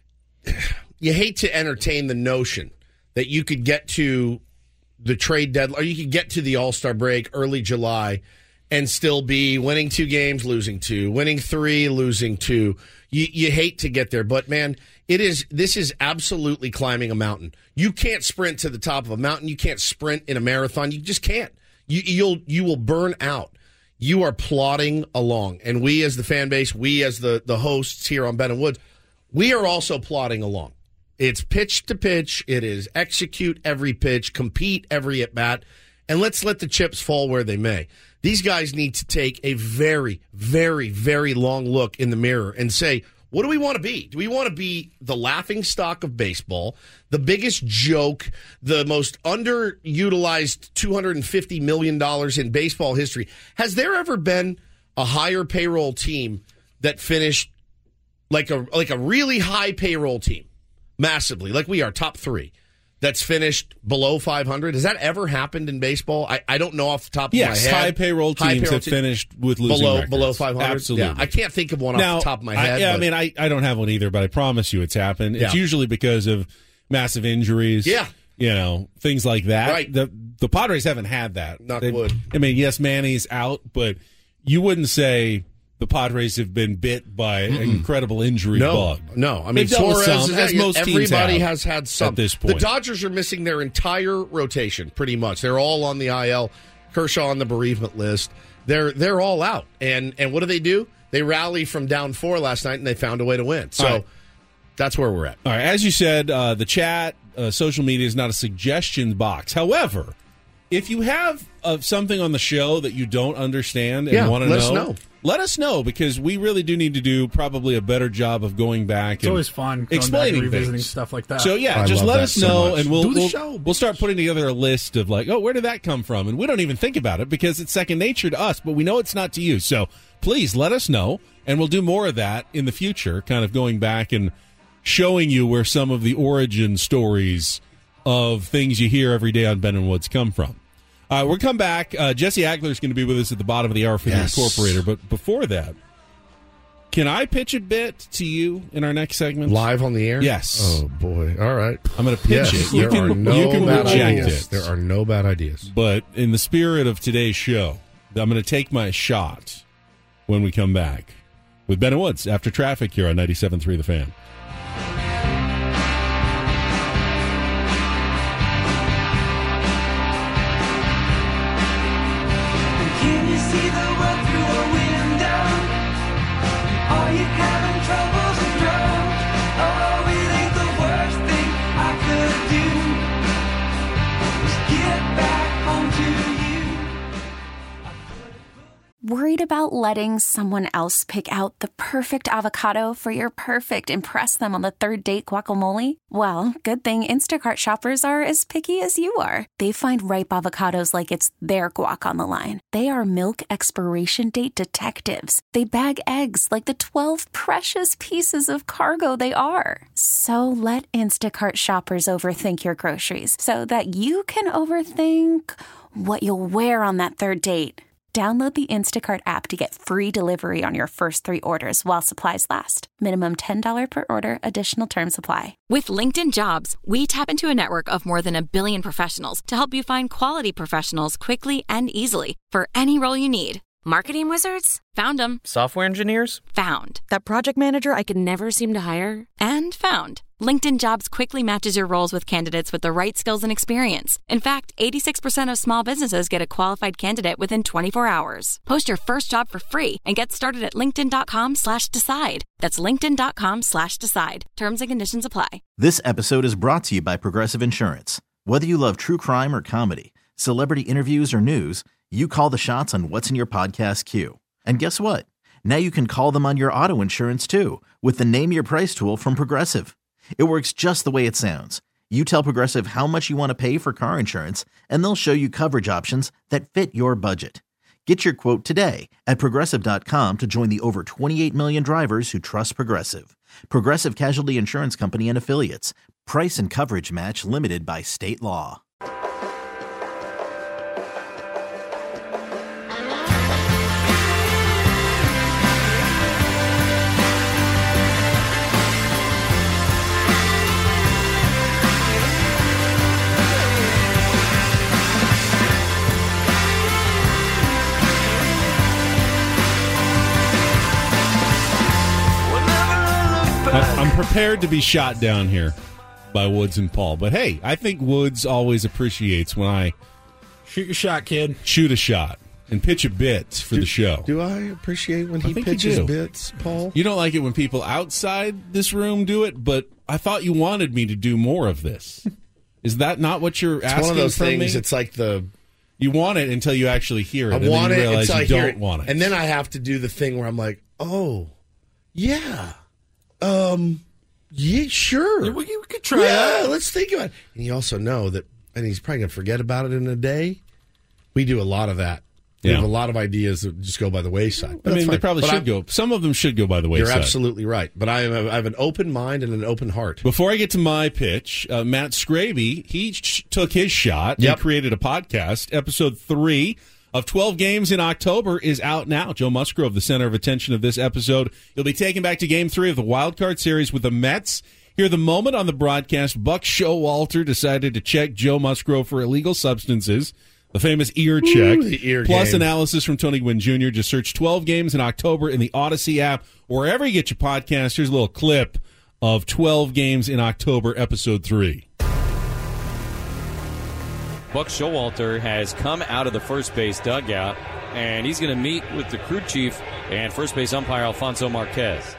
[SPEAKER 4] You hate to entertain the notion that you could get to the trade deadline, or you could get to the All-Star break early July and still be winning two games, losing two, winning three, losing two. You, you hate to get there, but man, it is. This is absolutely climbing a mountain. You can't sprint to the top of a mountain. You can't sprint in a marathon. You just can't. You, you'll you will burn out. You are plodding along, and we as the fan base, we as the the hosts here on Ben and Woods, we are also plodding along. It's pitch to pitch. It is execute every pitch, compete every at bat, and let's let the chips fall where they may. These guys need to take a very, very, very long look in the mirror and say, what do we want to be? Do we want to be the laughing stock of baseball, the biggest joke, the most underutilized two hundred fifty million dollars in baseball history? Has there ever been a higher payroll team that finished like a like a really high payroll team? Massively, like we are, top three, that's finished below five hundred. Has that ever happened in baseball? I, I don't know off the top of
[SPEAKER 10] yes,
[SPEAKER 4] my head.
[SPEAKER 10] high payroll teams
[SPEAKER 4] High payroll
[SPEAKER 10] have
[SPEAKER 4] te-
[SPEAKER 10] finished with losing
[SPEAKER 4] below
[SPEAKER 10] records.
[SPEAKER 4] below five hundred.
[SPEAKER 10] Absolutely.
[SPEAKER 4] Yeah, I can't think of one
[SPEAKER 10] now,
[SPEAKER 4] off the top of my head.
[SPEAKER 10] I, yeah,
[SPEAKER 4] but,
[SPEAKER 10] I mean, I, I don't have one either, but I promise you it's happened. It's
[SPEAKER 4] Yeah.
[SPEAKER 10] usually because of massive injuries.
[SPEAKER 4] Yeah.
[SPEAKER 10] You know, things like that.
[SPEAKER 4] Right.
[SPEAKER 10] The the Padres haven't had that.
[SPEAKER 4] Knock
[SPEAKER 10] They've-
[SPEAKER 4] wood.
[SPEAKER 10] I mean, yes, Manny's out, but you wouldn't say the Padres have been bit by an incredible injury
[SPEAKER 4] no,
[SPEAKER 10] bug.
[SPEAKER 4] no. I mean,
[SPEAKER 10] They've dealt with
[SPEAKER 4] Suarez,
[SPEAKER 10] some,
[SPEAKER 4] is-
[SPEAKER 10] as most teams
[SPEAKER 4] everybody
[SPEAKER 10] have
[SPEAKER 4] has had some.
[SPEAKER 10] at this point.
[SPEAKER 4] The Dodgers are missing their entire rotation, pretty much. They're all on the I L. Kershaw on the bereavement list. They're they're all out. And and what do they do? They rally from down four last night, and they found a way to win. So
[SPEAKER 10] right.
[SPEAKER 4] that's where we're at.
[SPEAKER 10] All right, as you said, uh, the chat, uh, social media is not a suggestion box. However, if you have uh, something on the show that you don't understand and
[SPEAKER 4] Yeah,
[SPEAKER 10] want to
[SPEAKER 4] let
[SPEAKER 10] know,
[SPEAKER 4] us know.
[SPEAKER 10] let us know, because we really do need to do probably a better job of going back
[SPEAKER 9] It's
[SPEAKER 10] and
[SPEAKER 9] always fun going back
[SPEAKER 10] explaining
[SPEAKER 9] and revisiting
[SPEAKER 10] things.
[SPEAKER 9] stuff like that.
[SPEAKER 10] So yeah,
[SPEAKER 4] I
[SPEAKER 10] just
[SPEAKER 4] love
[SPEAKER 10] let
[SPEAKER 4] that
[SPEAKER 10] us
[SPEAKER 4] so
[SPEAKER 10] know,
[SPEAKER 4] much.
[SPEAKER 10] and we'll
[SPEAKER 4] Do the
[SPEAKER 10] we'll,
[SPEAKER 4] show.
[SPEAKER 10] we'll start putting together a list of like, oh, where did that come from? And we don't even think about it because it's second nature to us, but we know it's not to you. So please let us know, and we'll do more of that in the future, kind of going back and showing you where some of the origin stories of things you hear every day on Ben and Woods come from. Uh, we'll come back. Uh, Jesse Agler is going to be with us at the bottom of the hour for
[SPEAKER 4] Yes.
[SPEAKER 10] the Incorporator. But before that, can I pitch a bit to you in our next segment?
[SPEAKER 4] Live on the air?
[SPEAKER 10] Yes.
[SPEAKER 4] Oh, boy. All right.
[SPEAKER 10] I'm going to pitch
[SPEAKER 4] Yes,
[SPEAKER 10] it. You
[SPEAKER 4] there
[SPEAKER 10] can,
[SPEAKER 4] are no
[SPEAKER 10] you can
[SPEAKER 4] bad
[SPEAKER 10] reject
[SPEAKER 4] ideas.
[SPEAKER 10] it.
[SPEAKER 4] There are no bad ideas.
[SPEAKER 10] But in the spirit of today's show, I'm going to take my shot when we come back with Ben and Woods after traffic here on ninety-seven point three The Fan.
[SPEAKER 5] Can you see the world through a window? Are you having troubles and drones?
[SPEAKER 1] Worried about letting someone else pick out the perfect avocado for your perfect impress them on the third date guacamole? Well, good thing Instacart shoppers are as picky as you are. They find ripe avocados like it's their guac on the line. They are milk expiration date detectives. They bag eggs like the twelve precious pieces of cargo they are. So let Instacart shoppers overthink your groceries so that you can overthink what you'll wear on that third date. Download the Instacart app to get free delivery on your first three orders while supplies last. Minimum ten dollars per order. Additional terms apply.
[SPEAKER 2] With LinkedIn Jobs, we tap into a network of more than a billion professionals to help you find quality professionals quickly and easily for any role you need. Marketing wizards? Found them.
[SPEAKER 12] Software engineers?
[SPEAKER 2] Found. That project manager I could never seem to hire? And found. LinkedIn Jobs quickly matches your roles with candidates with the right skills and experience. In fact, eighty-six percent of small businesses get a qualified candidate within twenty-four hours. Post your first job for free and get started at linkedin.com slash decide. That's linkedin.com slash decide. Terms and conditions apply.
[SPEAKER 13] This episode is brought to you by Progressive Insurance. Whether you love true crime or comedy, celebrity interviews or news, you call the shots on what's in your podcast queue. And guess what? Now you can call them on your auto insurance too with the Name Your Price tool from Progressive. It works just the way it sounds. You tell Progressive how much you want to pay for car insurance, and they'll show you coverage options that fit your budget. Get your quote today at Progressive dot com to join the over twenty-eight million drivers who trust Progressive. Progressive Casualty Insurance Company and Affiliates. Price and coverage match limited by state law.
[SPEAKER 10] I'm prepared to be shot down here by Woods and Paul. But, hey, I think Woods always appreciates when I
[SPEAKER 9] shoot your shot, kid.
[SPEAKER 10] Shoot a shot and pitch a bit for
[SPEAKER 4] do,
[SPEAKER 10] the show.
[SPEAKER 4] Do I appreciate when he pitches bits, Paul?
[SPEAKER 10] You don't like it when people outside this room do it, but I thought you wanted me to do more of this. Is that not what you're
[SPEAKER 4] it's
[SPEAKER 10] asking
[SPEAKER 4] one of those
[SPEAKER 10] from
[SPEAKER 4] things,
[SPEAKER 10] me?
[SPEAKER 4] It's like the...
[SPEAKER 10] You want it until you actually hear it.
[SPEAKER 4] I
[SPEAKER 10] and
[SPEAKER 4] want
[SPEAKER 10] then you
[SPEAKER 4] it
[SPEAKER 10] realize
[SPEAKER 4] until I
[SPEAKER 10] you
[SPEAKER 4] hear
[SPEAKER 10] don't
[SPEAKER 4] it.
[SPEAKER 10] want it.
[SPEAKER 4] And then I have to do the thing where I'm like, oh, yeah. Um... Yeah, sure.
[SPEAKER 9] Yeah, we, we could try
[SPEAKER 4] yeah,
[SPEAKER 9] that.
[SPEAKER 4] Let's think about it. And you also know that, and he's probably going to forget about it in a day. We do a lot of that. We
[SPEAKER 10] Yeah.
[SPEAKER 4] have a lot of ideas that just go by the wayside.
[SPEAKER 10] I
[SPEAKER 4] But
[SPEAKER 10] mean,
[SPEAKER 4] that's
[SPEAKER 10] they
[SPEAKER 4] fine.
[SPEAKER 10] probably
[SPEAKER 4] But
[SPEAKER 10] should
[SPEAKER 4] I'm-
[SPEAKER 10] go. Some of them should go by the wayside.
[SPEAKER 4] You're absolutely right. But I, am a, I have an open mind and an open heart.
[SPEAKER 10] Before I get to my pitch, uh, Matt Scraby, he sh- took his shot
[SPEAKER 4] Yep.
[SPEAKER 10] and created a podcast. Episode three of twelve Games in October is out now. Joe Musgrove, the center of attention of this episode. He'll be taken back to Game three of the Wild Card Series with the Mets. Here, the moment on the broadcast, Buck Showalter decided to check Joe Musgrove for illegal substances. The famous ear check.
[SPEAKER 4] Ooh, the ear
[SPEAKER 10] Plus
[SPEAKER 4] game.
[SPEAKER 10] analysis from Tony Gwynn Junior Just search twelve Games in October in the Odyssey app. Wherever you get your podcast, here's a little clip of twelve Games in October, Episode three.
[SPEAKER 14] Buck Showalter has come out of the first base dugout, and he's going to meet with the crew chief and first base umpire Alfonso Marquez.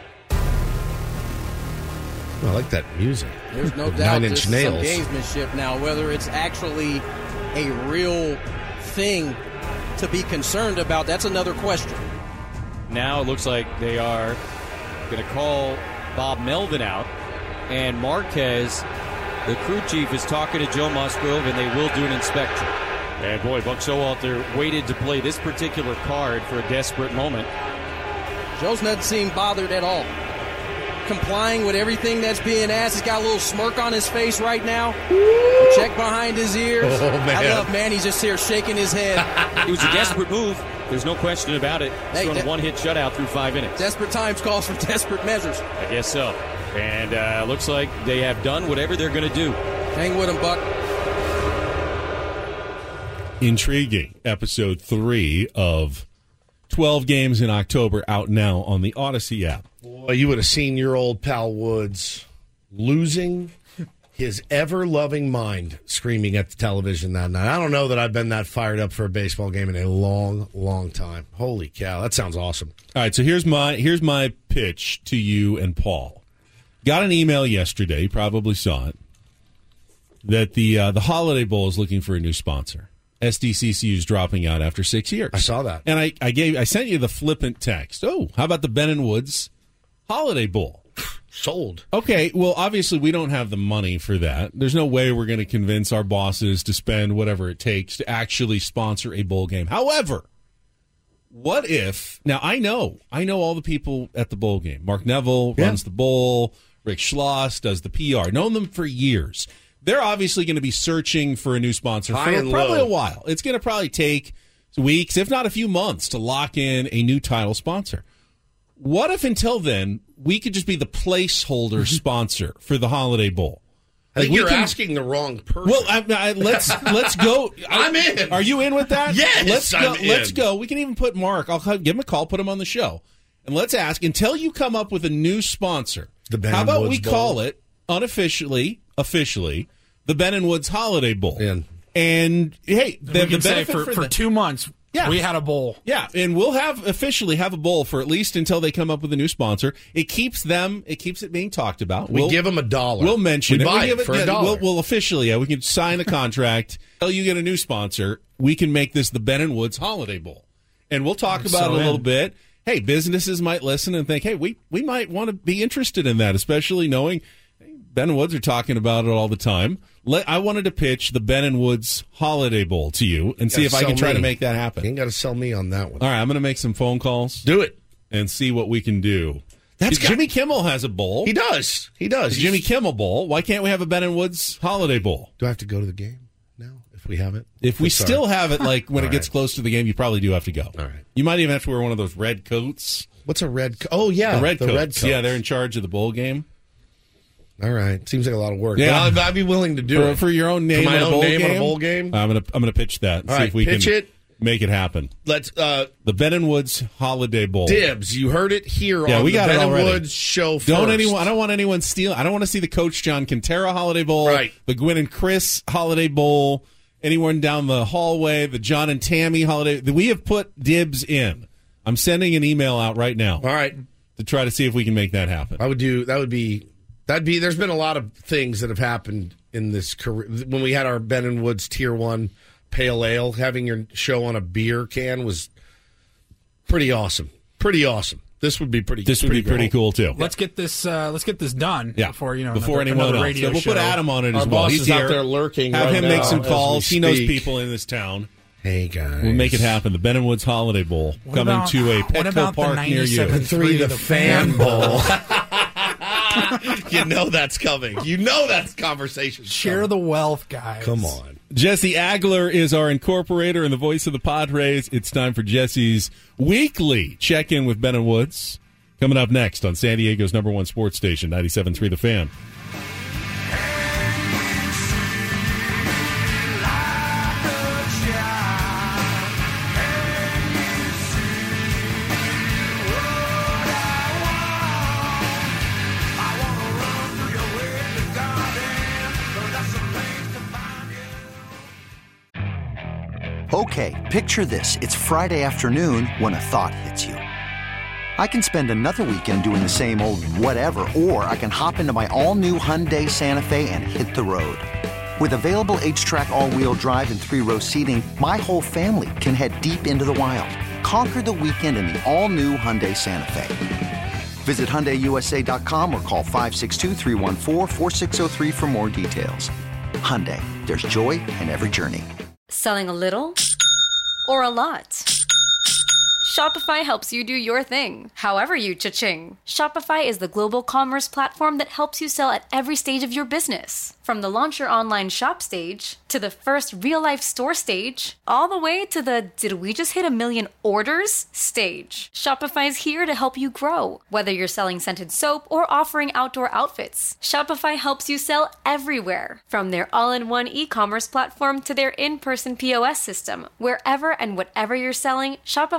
[SPEAKER 4] I like that music.
[SPEAKER 15] There's no
[SPEAKER 4] With
[SPEAKER 15] doubt
[SPEAKER 4] Nine
[SPEAKER 15] this
[SPEAKER 4] Inch
[SPEAKER 15] is some
[SPEAKER 4] Nails.
[SPEAKER 15] gamesmanship now. Whether it's actually a real thing to be concerned about, that's another question.
[SPEAKER 14] Now it looks like they are going to call Bob Melvin out, and Marquez, the crew chief, is talking to Joe Musgrove, and they will do an inspection. And boy, Buck Showalter waited to play this particular card for a desperate moment.
[SPEAKER 15] Joe's not seem bothered at all. Complying with everything that's being asked. He's got a little smirk on his face right now. Check behind his ears.
[SPEAKER 4] Oh, man.
[SPEAKER 15] I love Manny's just here shaking his head.
[SPEAKER 14] It was a desperate move. There's no question about it. He's
[SPEAKER 15] Hey,
[SPEAKER 14] thrown a
[SPEAKER 15] de-
[SPEAKER 14] one-hit shutout through five innings.
[SPEAKER 15] Desperate times calls for desperate measures.
[SPEAKER 14] I guess so. And uh, looks like they have done whatever they're going to do.
[SPEAKER 15] Hang with him, Buck.
[SPEAKER 10] Intriguing. Episode three of twelve Games in October, out now on the Odyssey app.
[SPEAKER 4] Boy, you would have seen your old pal Woods losing his ever-loving mind screaming at the television that night. I don't know that I've been that fired up for a baseball game in a long, long time. Holy cow, that sounds awesome.
[SPEAKER 10] All right, so here's my here's my pitch to you and Paul. Got an email yesterday, you probably saw it, that the uh, the Holiday Bowl is looking for a new sponsor. S D C C U's dropping out after six years.
[SPEAKER 4] I saw that.
[SPEAKER 10] And I, I gave I sent you the flippant text. Oh, how about the Ben and Woods Holiday Bowl?
[SPEAKER 4] Sold.
[SPEAKER 10] Okay, well, obviously we don't have the money for that. There's no way we're going to convince our bosses to spend whatever it takes to actually sponsor a bowl game. However, what if, now I know, I know all the people at the bowl game. Mark Neville
[SPEAKER 4] Yeah.
[SPEAKER 10] runs the bowl. Rick Schloss does the P R. Known them for years. They're obviously going to be searching for a new sponsor
[SPEAKER 4] High
[SPEAKER 10] for
[SPEAKER 4] and
[SPEAKER 10] probably
[SPEAKER 4] low.
[SPEAKER 10] a while. It's going to probably take weeks, if not a few months, to lock in a new title sponsor. What if until then we could just be the placeholder sponsor for the Holiday Bowl?
[SPEAKER 4] I think
[SPEAKER 10] Like, we
[SPEAKER 4] you're
[SPEAKER 10] can-
[SPEAKER 4] asking the wrong person.
[SPEAKER 10] Well, I, I, let's let's go. I,
[SPEAKER 4] I'm in.
[SPEAKER 10] Are you in with that?
[SPEAKER 4] Yes,
[SPEAKER 10] let's go.
[SPEAKER 4] I'm in.
[SPEAKER 10] Let's go. We can even put Mark. I'll give him a call. Put him on the show, and let's ask until you come up with a new sponsor.
[SPEAKER 4] The Ben
[SPEAKER 10] How
[SPEAKER 4] and
[SPEAKER 10] about
[SPEAKER 4] Woods
[SPEAKER 10] we
[SPEAKER 4] Bowl.
[SPEAKER 10] call it unofficially, officially, the Ben and Woods Holiday Bowl?
[SPEAKER 4] Yeah.
[SPEAKER 10] And hey, the,
[SPEAKER 9] we
[SPEAKER 10] the
[SPEAKER 9] can say
[SPEAKER 10] benefit
[SPEAKER 9] for,
[SPEAKER 10] for,
[SPEAKER 9] for
[SPEAKER 10] the,
[SPEAKER 9] two months,
[SPEAKER 10] Yeah.
[SPEAKER 9] we had a bowl.
[SPEAKER 10] Yeah, and we'll have officially have a bowl for at least until they come up with a new sponsor. It keeps them. It keeps it being talked about.
[SPEAKER 4] We
[SPEAKER 10] We'll
[SPEAKER 4] give them a dollar.
[SPEAKER 10] We'll mention
[SPEAKER 4] we
[SPEAKER 10] it.
[SPEAKER 4] Buy
[SPEAKER 10] We'll give
[SPEAKER 4] it for
[SPEAKER 10] yeah,
[SPEAKER 4] a dollar.
[SPEAKER 10] We'll, we'll officially, yeah, we can sign a contract. Until you get a new sponsor, we can make this the Ben and Woods Holiday Bowl, and we'll talk
[SPEAKER 9] I'm
[SPEAKER 10] about
[SPEAKER 9] so
[SPEAKER 10] it a little
[SPEAKER 9] in.
[SPEAKER 10] bit. Hey, businesses might listen and think, hey, we we might want to be interested in that, especially knowing hey, Ben and Woods are talking about it all the time. Let, I wanted to pitch the Ben and Woods Holiday Bowl to you and see
[SPEAKER 4] Gotta
[SPEAKER 10] if I
[SPEAKER 4] sell
[SPEAKER 10] can try
[SPEAKER 4] me.
[SPEAKER 10] to make that happen.
[SPEAKER 4] You ain't got to sell me on that one.
[SPEAKER 10] All right, I'm going to make some phone calls.
[SPEAKER 4] Do it.
[SPEAKER 10] And see what we can do.
[SPEAKER 4] That's got-
[SPEAKER 10] Jimmy Kimmel has a bowl.
[SPEAKER 4] He does. He does.
[SPEAKER 10] The Jimmy Kimmel Bowl. Why can't we have a Ben and Woods Holiday Bowl?
[SPEAKER 4] Do I have to go to the game now if we have it?
[SPEAKER 10] If we
[SPEAKER 4] Sorry.
[SPEAKER 10] still have it, like when
[SPEAKER 4] All
[SPEAKER 10] it gets
[SPEAKER 4] right.
[SPEAKER 10] close to the game, you probably do have to go.
[SPEAKER 4] All right.
[SPEAKER 10] You might even have to wear one of those red coats.
[SPEAKER 4] What's a red co- Oh, yeah.
[SPEAKER 10] the red
[SPEAKER 4] the
[SPEAKER 10] coats.
[SPEAKER 4] red coats.
[SPEAKER 10] Yeah, they're in charge of the bowl game.
[SPEAKER 4] All right. Seems like a lot of work.
[SPEAKER 10] Yeah.
[SPEAKER 4] But I'd, I'd be willing to do
[SPEAKER 10] For,
[SPEAKER 4] it.
[SPEAKER 10] for your own name,
[SPEAKER 4] For my
[SPEAKER 10] on a
[SPEAKER 4] own
[SPEAKER 10] bowl
[SPEAKER 4] name
[SPEAKER 10] game,
[SPEAKER 4] on a bowl game?
[SPEAKER 10] I'm gonna I'm gonna pitch that. And
[SPEAKER 4] All
[SPEAKER 10] see
[SPEAKER 4] right,
[SPEAKER 10] if we
[SPEAKER 4] pitch
[SPEAKER 10] can
[SPEAKER 4] it.
[SPEAKER 10] make it happen.
[SPEAKER 4] Let's, uh,
[SPEAKER 10] The Ben and Woods Holiday Bowl.
[SPEAKER 4] dibs. You heard it here
[SPEAKER 10] Yeah,
[SPEAKER 4] on
[SPEAKER 10] we
[SPEAKER 4] the
[SPEAKER 10] got
[SPEAKER 4] Ben
[SPEAKER 10] it
[SPEAKER 4] and
[SPEAKER 10] already.
[SPEAKER 4] Woods show first.
[SPEAKER 10] Don't anyone. I don't want anyone steal. I don't want to see the Coach John Quintero Holiday Bowl,
[SPEAKER 4] Right.
[SPEAKER 10] the Gwen and Chris Holiday Bowl, anyone down the hallway, the John and Tammy Holiday. We have put dibs in. I'm sending an email out right now.
[SPEAKER 4] All right.
[SPEAKER 10] To try to see if we can make that happen.
[SPEAKER 4] I would do, that would be, that'd be, there's been a lot of things that have happened in this career. When we had our Ben and Woods Tier one Pale Ale, having your show on a beer can was pretty awesome. Pretty awesome. This would be pretty
[SPEAKER 10] This would be pretty cool too.
[SPEAKER 9] Let's get this. Uh, let's get this done.
[SPEAKER 10] Yeah.
[SPEAKER 9] Before you know.
[SPEAKER 10] Before
[SPEAKER 9] another,
[SPEAKER 10] anyone
[SPEAKER 9] another
[SPEAKER 10] else.
[SPEAKER 9] radio
[SPEAKER 10] So we'll
[SPEAKER 9] show.
[SPEAKER 10] put Adam on it
[SPEAKER 4] Our
[SPEAKER 10] as well.
[SPEAKER 4] boss
[SPEAKER 10] He's
[SPEAKER 4] is out
[SPEAKER 10] here.
[SPEAKER 4] there lurking
[SPEAKER 10] Have
[SPEAKER 4] right
[SPEAKER 10] him
[SPEAKER 4] now
[SPEAKER 10] make some
[SPEAKER 4] as
[SPEAKER 10] calls.
[SPEAKER 4] we
[SPEAKER 10] He knows
[SPEAKER 4] speak.
[SPEAKER 10] people in this town.
[SPEAKER 4] Hey, guys.
[SPEAKER 10] We'll make it happen. The Ben and Woods Holiday Bowl
[SPEAKER 9] What
[SPEAKER 10] coming
[SPEAKER 9] about-
[SPEAKER 10] to a
[SPEAKER 9] what
[SPEAKER 10] Petco
[SPEAKER 9] about the
[SPEAKER 10] Park near you.
[SPEAKER 9] ninety-seven
[SPEAKER 4] Three, the,
[SPEAKER 9] the
[SPEAKER 4] Fan
[SPEAKER 9] Fan
[SPEAKER 4] Bowl. You know that's coming. You know that's conversation.
[SPEAKER 9] Share the wealth, guys.
[SPEAKER 4] Come on.
[SPEAKER 10] Jesse Agler is our incorporator and the voice of the Padres. It's time for Jesse's weekly check-in with Ben and Woods. Coming up next on San Diego's number one sports station, ninety-seven point three The Fan.
[SPEAKER 12] Okay, picture this. It's Friday afternoon when a thought hits you. I can spend another weekend doing the same old whatever, or I can hop into my all-new Hyundai Santa Fe and hit the road. With available H-Track all-wheel drive and three-row seating, my whole family can head deep into the wild. Conquer the weekend in the all-new Hyundai Santa Fe. Visit Hyundai U S A dot com or call five six two, three one four, four six zero three for more details. Hyundai, there's joy in every journey.
[SPEAKER 16] Selling a little or a lot? Shopify helps you do your thing, however you cha-ching. Shopify is the global commerce platform that helps you sell at every stage of your business. From the launch your online shop stage, to the first real-life store stage, all the way to the did we just hit a million orders stage. Shopify's here to help you grow. Whether you're selling scented soap or offering outdoor outfits, Shopify helps you sell everywhere. From their all-in-one e-commerce platform to their in-person P O S system, wherever and whatever you're selling, Shopify's got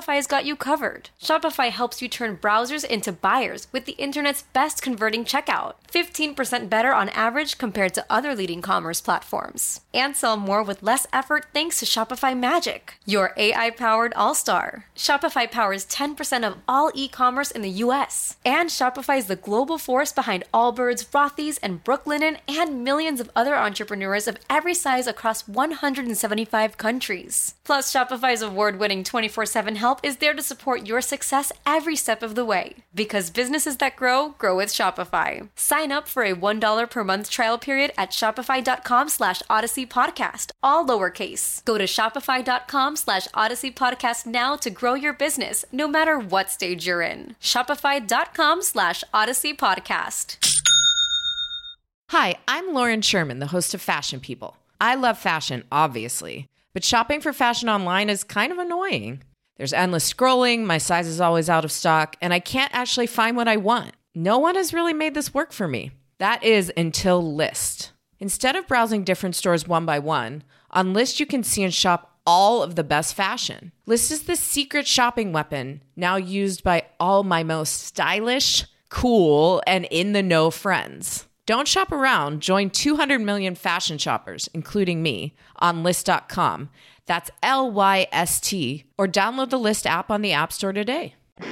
[SPEAKER 16] you covered. Shopify helps you turn browsers into buyers with the internet's best converting checkout. fifteen percent better on average compared to other leading commerce platforms. And sell more with less effort thanks to Shopify Magic, your A I-powered all-star. Shopify powers ten percent of all e-commerce in the U S. And Shopify is the global force behind Allbirds, Rothy's, and Brooklinen, and millions of other entrepreneurs of every size across one hundred seventy-five countries. Plus, Shopify's award-winning twenty-four seven help is there to support your success every step of the way. Because businesses that grow, grow with Shopify. Sign up for a one dollar per month trial period at shopify.com slash Odyssey Podcast, all lowercase. Go to shopify.com slash Odyssey Podcast now to grow your business, no matter what stage you're in. Shopify.com slash Odyssey Podcast.
[SPEAKER 17] Hi, I'm Lauren Sherman, the host of Fashion People. I love fashion, obviously, but shopping for fashion online is kind of annoying. There's endless scrolling, my size is always out of stock, and I can't actually find what I want. No one has really made this work for me. That is until Lyst. Instead of browsing different stores one by one, on Lyst you can see and shop all of the best fashion. Lyst is the secret shopping weapon now used by all my most stylish, cool, and in-the-know friends. Don't shop around. Join two hundred million fashion shoppers, including me, on Lyst dot com. That's L Y S T, or download the Lyst app on the App Store today.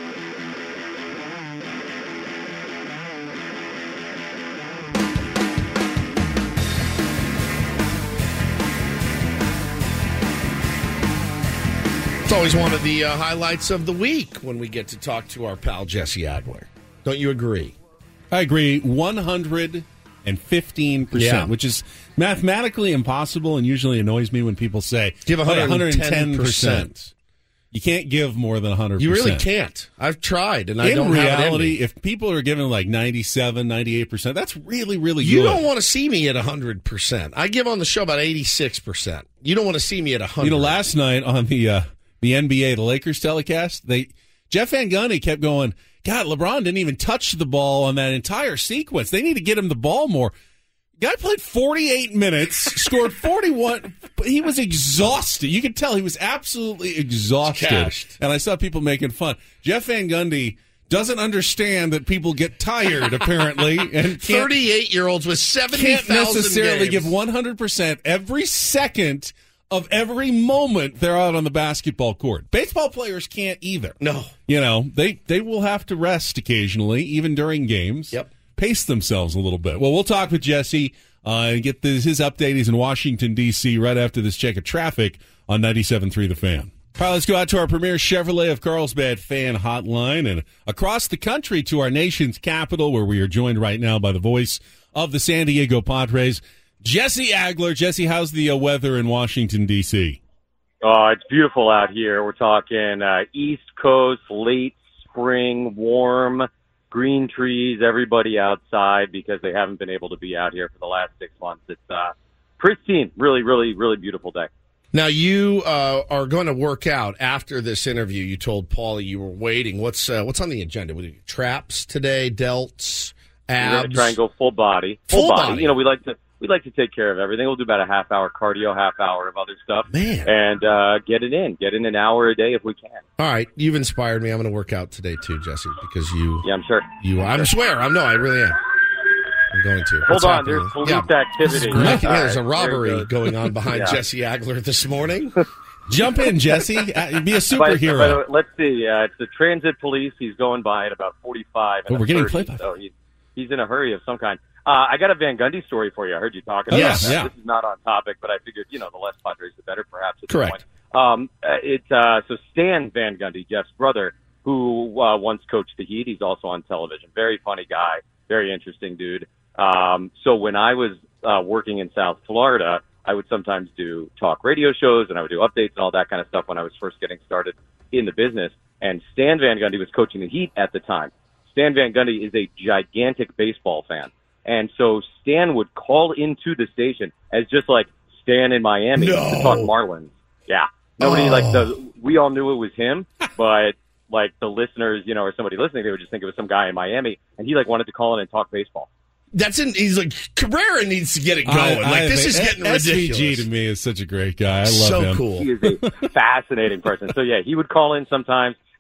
[SPEAKER 4] It's always one of the uh, highlights of the week when we get to talk to our pal Jesse Agler. Don't you agree?
[SPEAKER 10] I agree one hundred fifteen percent,
[SPEAKER 4] Yeah.
[SPEAKER 10] which is mathematically impossible and usually annoys me when people say,
[SPEAKER 4] Give
[SPEAKER 10] "Oh,
[SPEAKER 4] one hundred ten percent.
[SPEAKER 10] You can't give more than one hundred percent.
[SPEAKER 4] You really can't. I've tried, and I
[SPEAKER 10] in
[SPEAKER 4] don't
[SPEAKER 10] reality,
[SPEAKER 4] have it in me.
[SPEAKER 10] if people are giving like ninety-seven, ninety-eight percent, that's really, really
[SPEAKER 4] You
[SPEAKER 10] good.
[SPEAKER 4] don't want to see me at one hundred percent. I give on the show about eighty-six percent. You don't want to see me at one hundred.
[SPEAKER 10] You know, last night on the uh, the N B A, the Lakers telecast, they Jeff Van Gundy kept going, God, LeBron didn't even touch the ball on that entire sequence. They need to get him the ball more. Guy played forty-eight minutes, scored forty-one. He was exhausted. You could tell he was absolutely exhausted.
[SPEAKER 4] Cashed.
[SPEAKER 10] And I saw people making fun. Jeff Van Gundy doesn't understand that people get tired, apparently. And
[SPEAKER 4] thirty-eight-year-olds with seventy
[SPEAKER 10] can't
[SPEAKER 4] thousand
[SPEAKER 10] necessarily
[SPEAKER 4] games.
[SPEAKER 10] give one hundred percent every second of every moment they're out on the basketball court. Baseball players can't either.
[SPEAKER 4] No.
[SPEAKER 10] You know, they, they will have to rest occasionally, even during games.
[SPEAKER 4] Yep.
[SPEAKER 10] Pace themselves a little bit. Well, we'll talk with Jesse uh, and get this, his update. He's in Washington, D C right after this check of traffic on ninety-seven point three The Fan. All right, let's go out to our premier Chevrolet of Carlsbad fan hotline and across the country to our nation's capital, where we are joined right now by the voice of the San Diego Padres, Jesse Agler. Jesse, how's the uh, weather in Washington, D C?
[SPEAKER 18] Oh, it's beautiful out here. We're talking uh, East Coast, late spring, warm, green trees, everybody outside because they haven't been able to be out here for the last six months. It's uh, pristine, really, really, really beautiful day.
[SPEAKER 4] Now, you uh, are going to work out after this interview. You told Paulie you were waiting. What's uh, what's on the agenda? What are you, traps today, delts, abs?
[SPEAKER 18] We're going to try and go full body. Full,
[SPEAKER 4] Full
[SPEAKER 18] body.
[SPEAKER 4] body.
[SPEAKER 18] You know, we like to we like to take care of everything. We'll do about a half hour cardio, half hour of other stuff.
[SPEAKER 4] Man.
[SPEAKER 18] And uh, get it in. Get in an hour a day if we can.
[SPEAKER 4] All right, you've inspired me. I'm going to work out today too, Jesse, because you.
[SPEAKER 18] Yeah, I'm sure.
[SPEAKER 4] You, I swear, I'm no, I really am. I'm going to.
[SPEAKER 18] Hold
[SPEAKER 4] What's
[SPEAKER 18] on,
[SPEAKER 4] happening?
[SPEAKER 18] there's police
[SPEAKER 4] Yeah.
[SPEAKER 18] activity.
[SPEAKER 4] Yeah,
[SPEAKER 18] All
[SPEAKER 4] there's a
[SPEAKER 18] right,
[SPEAKER 4] robbery
[SPEAKER 18] very good.
[SPEAKER 4] going on behind
[SPEAKER 18] Yeah.
[SPEAKER 4] Jesse Agler this morning.
[SPEAKER 10] Jump in, Jesse. Uh, be a
[SPEAKER 18] By-
[SPEAKER 10] superhero.
[SPEAKER 18] by the way, let's see. Uh, it's the transit police. He's going by at about forty-five.
[SPEAKER 10] Oh,
[SPEAKER 18] and
[SPEAKER 10] we're
[SPEAKER 18] a
[SPEAKER 10] getting
[SPEAKER 18] thirty,
[SPEAKER 10] play by-
[SPEAKER 18] So he's, he's in a hurry of some kind. Uh, I got a Van Gundy story for you. I heard you talking
[SPEAKER 10] Oh,
[SPEAKER 18] about
[SPEAKER 10] yes,
[SPEAKER 18] that.
[SPEAKER 10] yeah.
[SPEAKER 18] This is not on topic, but I figured, you know, the less Padres, the better, perhaps. At
[SPEAKER 4] Correct.
[SPEAKER 18] This point. Um, uh, it's uh, so Stan Van Gundy, Jeff's brother, who uh, once coached the Heat. He's also on television. Very funny guy. Very interesting dude. Um, so when I was uh, working in South Florida, I would sometimes do talk radio shows and I would do updates and all that kind of stuff when I was first getting started in the business. And Stan Van Gundy was coaching the Heat at the time. Stan Van Gundy is a gigantic baseball fan. And so Stan would call into the station as just like Stan in Miami
[SPEAKER 4] No.
[SPEAKER 18] to talk Marlins. Yeah. Nobody
[SPEAKER 4] Oh.
[SPEAKER 18] like the, we all knew it was him, but like the listeners, you know, or somebody listening, they would just think it was some guy in Miami. And he like wanted to call in and talk baseball.
[SPEAKER 4] That's in. He's like Cabrera needs to get it going.
[SPEAKER 10] I-
[SPEAKER 4] like
[SPEAKER 10] I
[SPEAKER 4] this
[SPEAKER 10] think
[SPEAKER 4] is getting
[SPEAKER 10] S V G
[SPEAKER 4] ridiculous.
[SPEAKER 10] to me is such a great guy. I love
[SPEAKER 4] So
[SPEAKER 10] him.
[SPEAKER 4] cool.
[SPEAKER 18] He is a fascinating person. So yeah, he would call in sometimes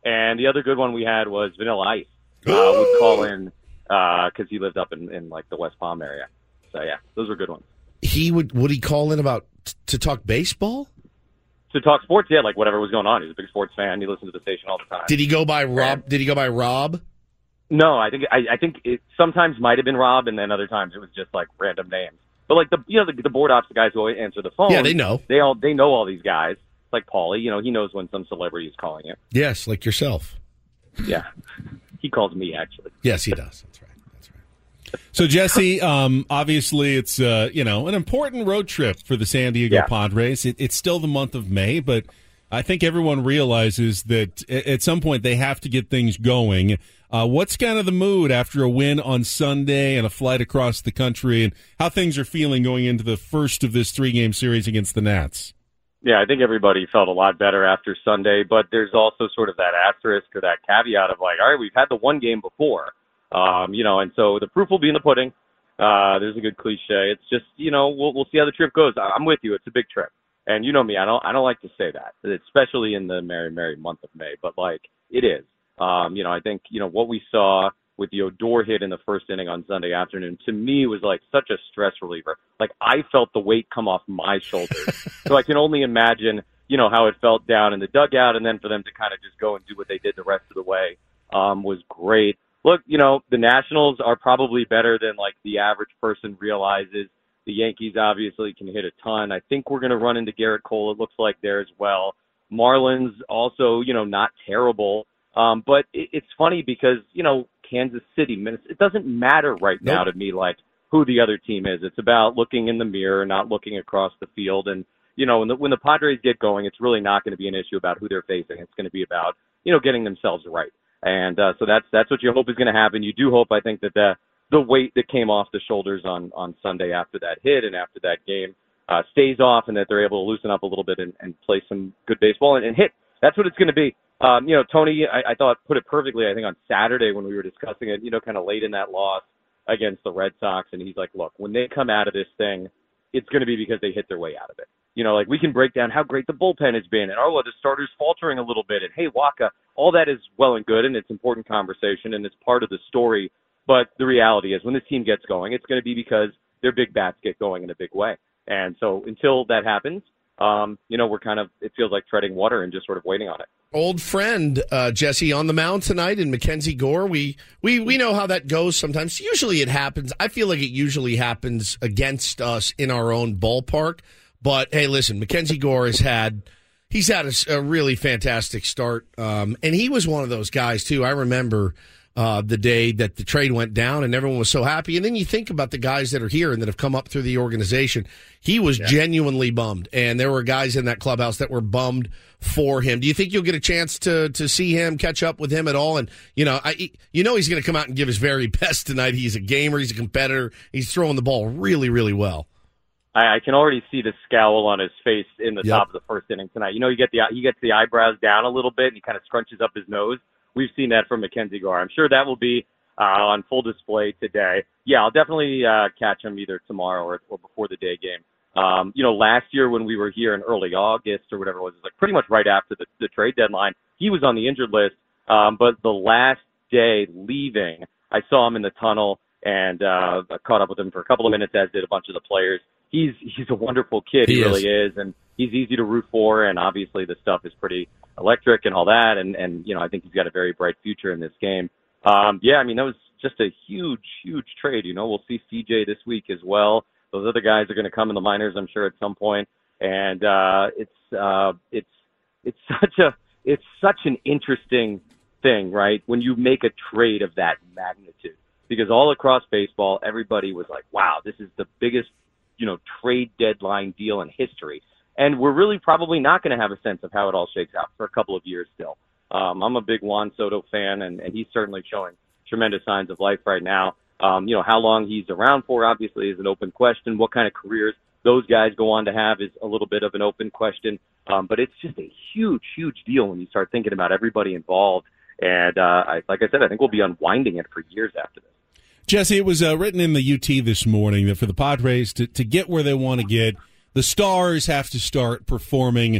[SPEAKER 18] And the other good one we had was Vanilla Ice. Uh, would call in because uh, he lived up in, in like the West Palm area. So yeah, those were good ones.
[SPEAKER 4] He would would he call in about t- to talk baseball?
[SPEAKER 18] To talk sports, yeah, like whatever was going on. He's a big sports fan. He listened to the station all the time.
[SPEAKER 4] Did he go by Rob? And, did he go by Rob?
[SPEAKER 18] No, I think I, I think it sometimes might have been Rob, and then other times it was just like random names. But like the you know the, the board ops, the guys who answer the phone,
[SPEAKER 4] yeah, they know.
[SPEAKER 18] They all they know all these guys. Like Paulie, you know, he knows when some celebrity is calling him.
[SPEAKER 4] Yes, like yourself.
[SPEAKER 18] Yeah. He calls me, actually.
[SPEAKER 4] Yes, he does. That's right. That's right.
[SPEAKER 10] So, Jesse, um, obviously it's, uh, you know, an important road trip for the San Diego
[SPEAKER 18] yeah.
[SPEAKER 10] Padres. It, it's still the month of May, but I think everyone realizes that at some point they have to get things going. Uh, what's kind of the mood after a win on Sunday and a flight across the country, and how things are feeling going into the first of this three-game series against the Nats?
[SPEAKER 18] Yeah, I think everybody felt a lot better after Sunday, but there's also sort of that asterisk or that caveat of like, all right, we've had the one game before, um, you know, and so the proof will be in the pudding. Uh, there's a good cliche. It's just, you know, we'll we'll see how the trip goes. I'm with you. It's a big trip, and you know me, I don't I don't like to say that, especially in the merry merry month of May, but like it is. Um, you know, I think you know what we saw with the Odor hit in the first inning on Sunday afternoon, to me was like such a stress reliever. Like I felt the weight come off my shoulders. So I can only imagine, you know, how it felt down in the dugout, and then for them to kind of just go and do what they did the rest of the way um, was great. Look, you know, the Nationals are probably better than like the average person realizes. The Yankees obviously can hit a ton. I think we're going to run into Garrett Cole. It looks like there as well. Marlins also, you know, not terrible. Um, but it, it's funny because, you know, Kansas City, Minnesota, it doesn't matter right now
[SPEAKER 4] nope.
[SPEAKER 18] to me, like, who the other team is. It's about looking in the mirror, not looking across the field. And, you know, when the, when the Padres get going, it's really not going to be an issue about who they're facing. It's going to be about, you know, getting themselves right. And uh, so that's that's what you hope is going to happen. You do hope, I think, that the, the weight that came off the shoulders on, on Sunday after that hit and after that game uh, stays off, and that they're able to loosen up a little bit and, and play some good baseball and, and hit. That's what it's going to be. Um, you know, Tony, I, I thought, put it perfectly, I think, on Saturday when we were discussing it, you know, kind of late in that loss against the Red Sox. And he's like, look, when they come out of this thing, it's going to be because they hit their way out of it. You know, like we can break down how great the bullpen has been and, oh, well, the starter's faltering a little bit. And, hey, Waka, all that is well and good, and it's important conversation, and it's part of the story. But the reality is when this team gets going, it's going to be because their big bats get going in a big way. And so until that happens, um, you know, we're kind of, it feels like treading water and just sort of waiting on it.
[SPEAKER 4] Old friend, uh, Jesse, on the mound tonight in Mackenzie Gore. We, we, we know how that goes sometimes. Usually it happens. I feel like it usually happens against us in our own ballpark. But, hey, listen, Mackenzie Gore has had, he's had a, a really fantastic start. Um, and he was one of those guys, too. I remember uh, the day that the trade went down and everyone was so happy. And then you think about the guys that are here and that have come up through the organization. He was yeah. genuinely bummed. And there were guys in that clubhouse that were bummed for him. Do you think you'll get a chance to to see him, catch up with him at all? And, you know, I you know he's going to come out and give his very best tonight. He's a gamer. He's a competitor. He's throwing the ball really, really well.
[SPEAKER 18] I, I can already see the scowl on his face in the
[SPEAKER 4] Yep.
[SPEAKER 18] top of the first inning tonight. You know, you get the he gets the eyebrows down a little bit, and he kind of scrunches up his nose. We've seen that from Mackenzie Gore. I'm sure that will be uh, on full display today. Yeah, I'll definitely uh, catch him either tomorrow or, or before the day game. Um, you know, last year when we were here in early August or whatever it was, it was like pretty much right after the, the trade deadline, he was on the injured list. Um, but the last day leaving, I saw him in the tunnel and uh, I caught up with him for a couple of minutes, as did a bunch of the players. He's he's a wonderful kid. He,
[SPEAKER 4] he
[SPEAKER 18] really
[SPEAKER 4] is.
[SPEAKER 18] is, and he's easy to root for. And obviously, the stuff is pretty electric and all that. And and you know, I think he's got a very bright future in this game. Um, yeah, I mean, that was just a huge, huge trade. You know, we'll see C J this week as well. Those other guys are going to come in the minors, I'm sure, at some point. And uh, it's uh, it's it's such a it's such an interesting thing, right? When you make a trade of that magnitude, because all across baseball, everybody was like, "Wow, this is the biggest, you know, trade deadline deal in history." And we're really probably not going to have a sense of how it all shakes out for a couple of years still. Um, I'm a big Juan Soto fan, and, and he's certainly showing tremendous signs of life right now. Um, you know, how long he's around for, obviously, is an open question. What kind of careers those guys go on to have is a little bit of an open question. Um, but it's just a huge, huge deal when you start thinking about everybody involved. And uh, I, like I said, I think we'll be unwinding it for years after this.
[SPEAKER 10] Jesse, it was uh, written in the U T this morning that for the Padres to, to get where they want to get, the stars have to start performing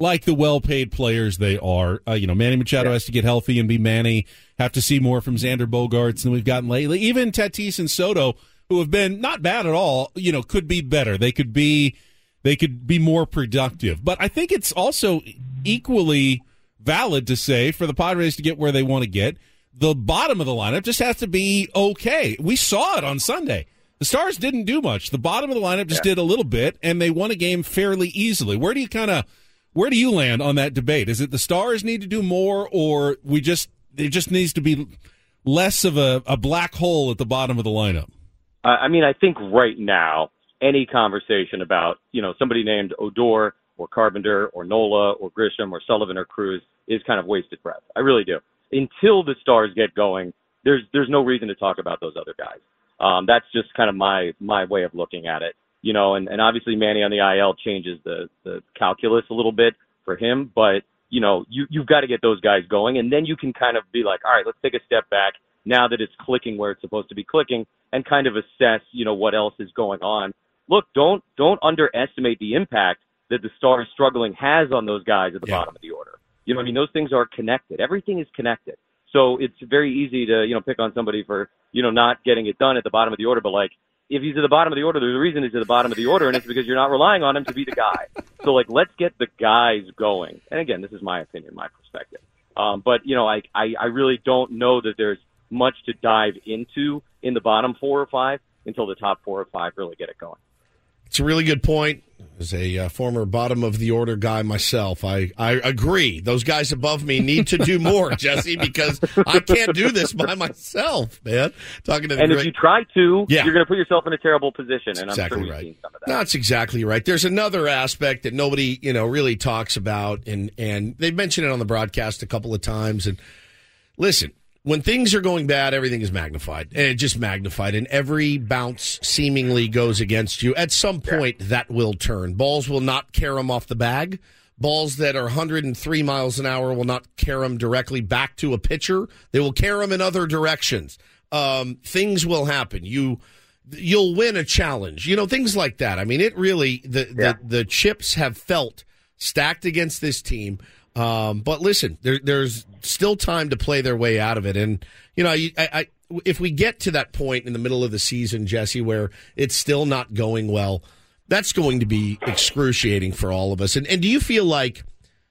[SPEAKER 10] like the well-paid players they are. Uh, you know, Manny Machado yeah. has to get healthy and be Manny. Have to see more from Xander Bogaerts than we've gotten lately. Even Tatis and Soto, who have been not bad at all, you know, could be better. They could be, they could be more productive. But I think it's also equally valid to say for the Padres to get where they want to get, the bottom of the lineup just has to be okay. We saw it on Sunday. The Stars didn't do much. The bottom of the lineup just yeah. did a little bit, and they won a game fairly easily. Where do you kind of, where do you land on that debate? Is it the Stars need to do more, or we just it just needs to be less of a, a black hole at the bottom of the lineup?
[SPEAKER 18] I mean, I think right now, any conversation about, you know, somebody named Odor or Carpenter or Nola or Grisham or Sullivan or Cruz is kind of wasted breath. I really do. Until the Stars get going, there's there's no reason to talk about those other guys. Um, that's just kind of my my way of looking at it. You know, and, and obviously Manny on the I L changes the, the calculus a little bit for him. But, you know, you, you've got to get those guys going. And then you can kind of be like, all right, let's take a step back now that it's clicking where it's supposed to be clicking and kind of assess, you know, what else is going on. Look, don't don't underestimate the impact that the Stars struggling has on those guys at the yeah. bottom of the order. You know what I mean? Those things are connected. Everything is connected. So it's very easy to, you know, pick on somebody for, you know, not getting it done at the bottom of the order. But, like, if he's at the bottom of the order, there's a reason he's at the bottom of the order, and it's because you're not relying on him to be the guy. So, like, let's get the guys going. And, again, this is my opinion, my perspective. Um, but, you know, I, I, I really don't know that there's much to dive into in the bottom four or five until the top four or five really get it going.
[SPEAKER 4] It's a really good point. As a uh, former bottom-of-the-order guy myself, I, I agree. Those guys above me need to do more, Jesse, because I can't do this by myself, man. Talking to the
[SPEAKER 18] and
[SPEAKER 4] great...
[SPEAKER 18] if you try to,
[SPEAKER 4] yeah.
[SPEAKER 18] you're going to put yourself in a terrible position, and
[SPEAKER 4] That's
[SPEAKER 18] I'm
[SPEAKER 4] exactly
[SPEAKER 18] sure you've
[SPEAKER 4] right.
[SPEAKER 18] seen some of that.
[SPEAKER 4] No, that's exactly right. There's another aspect that nobody, you know, really talks about, and, and they've mentioned it on the broadcast a couple of times. And listen, when things are going bad, everything is magnified, and it just magnified, and every bounce seemingly goes against you. At some point, yeah. that will turn. Balls will not carom off the bag. Balls that are one hundred three miles an hour will not carom directly back to a pitcher. They will carom in other directions. Um, things will happen. You, you'll win a challenge. You know, things like that. I mean, it really, the, yeah. the, the chips have felt stacked against this team. Um, but listen, there, there's still time to play their way out of it. And, you know, I, I, if we get to that point in the middle of the season, Jesse, where it's still not going well, that's going to be excruciating for all of us. And, and do you feel like,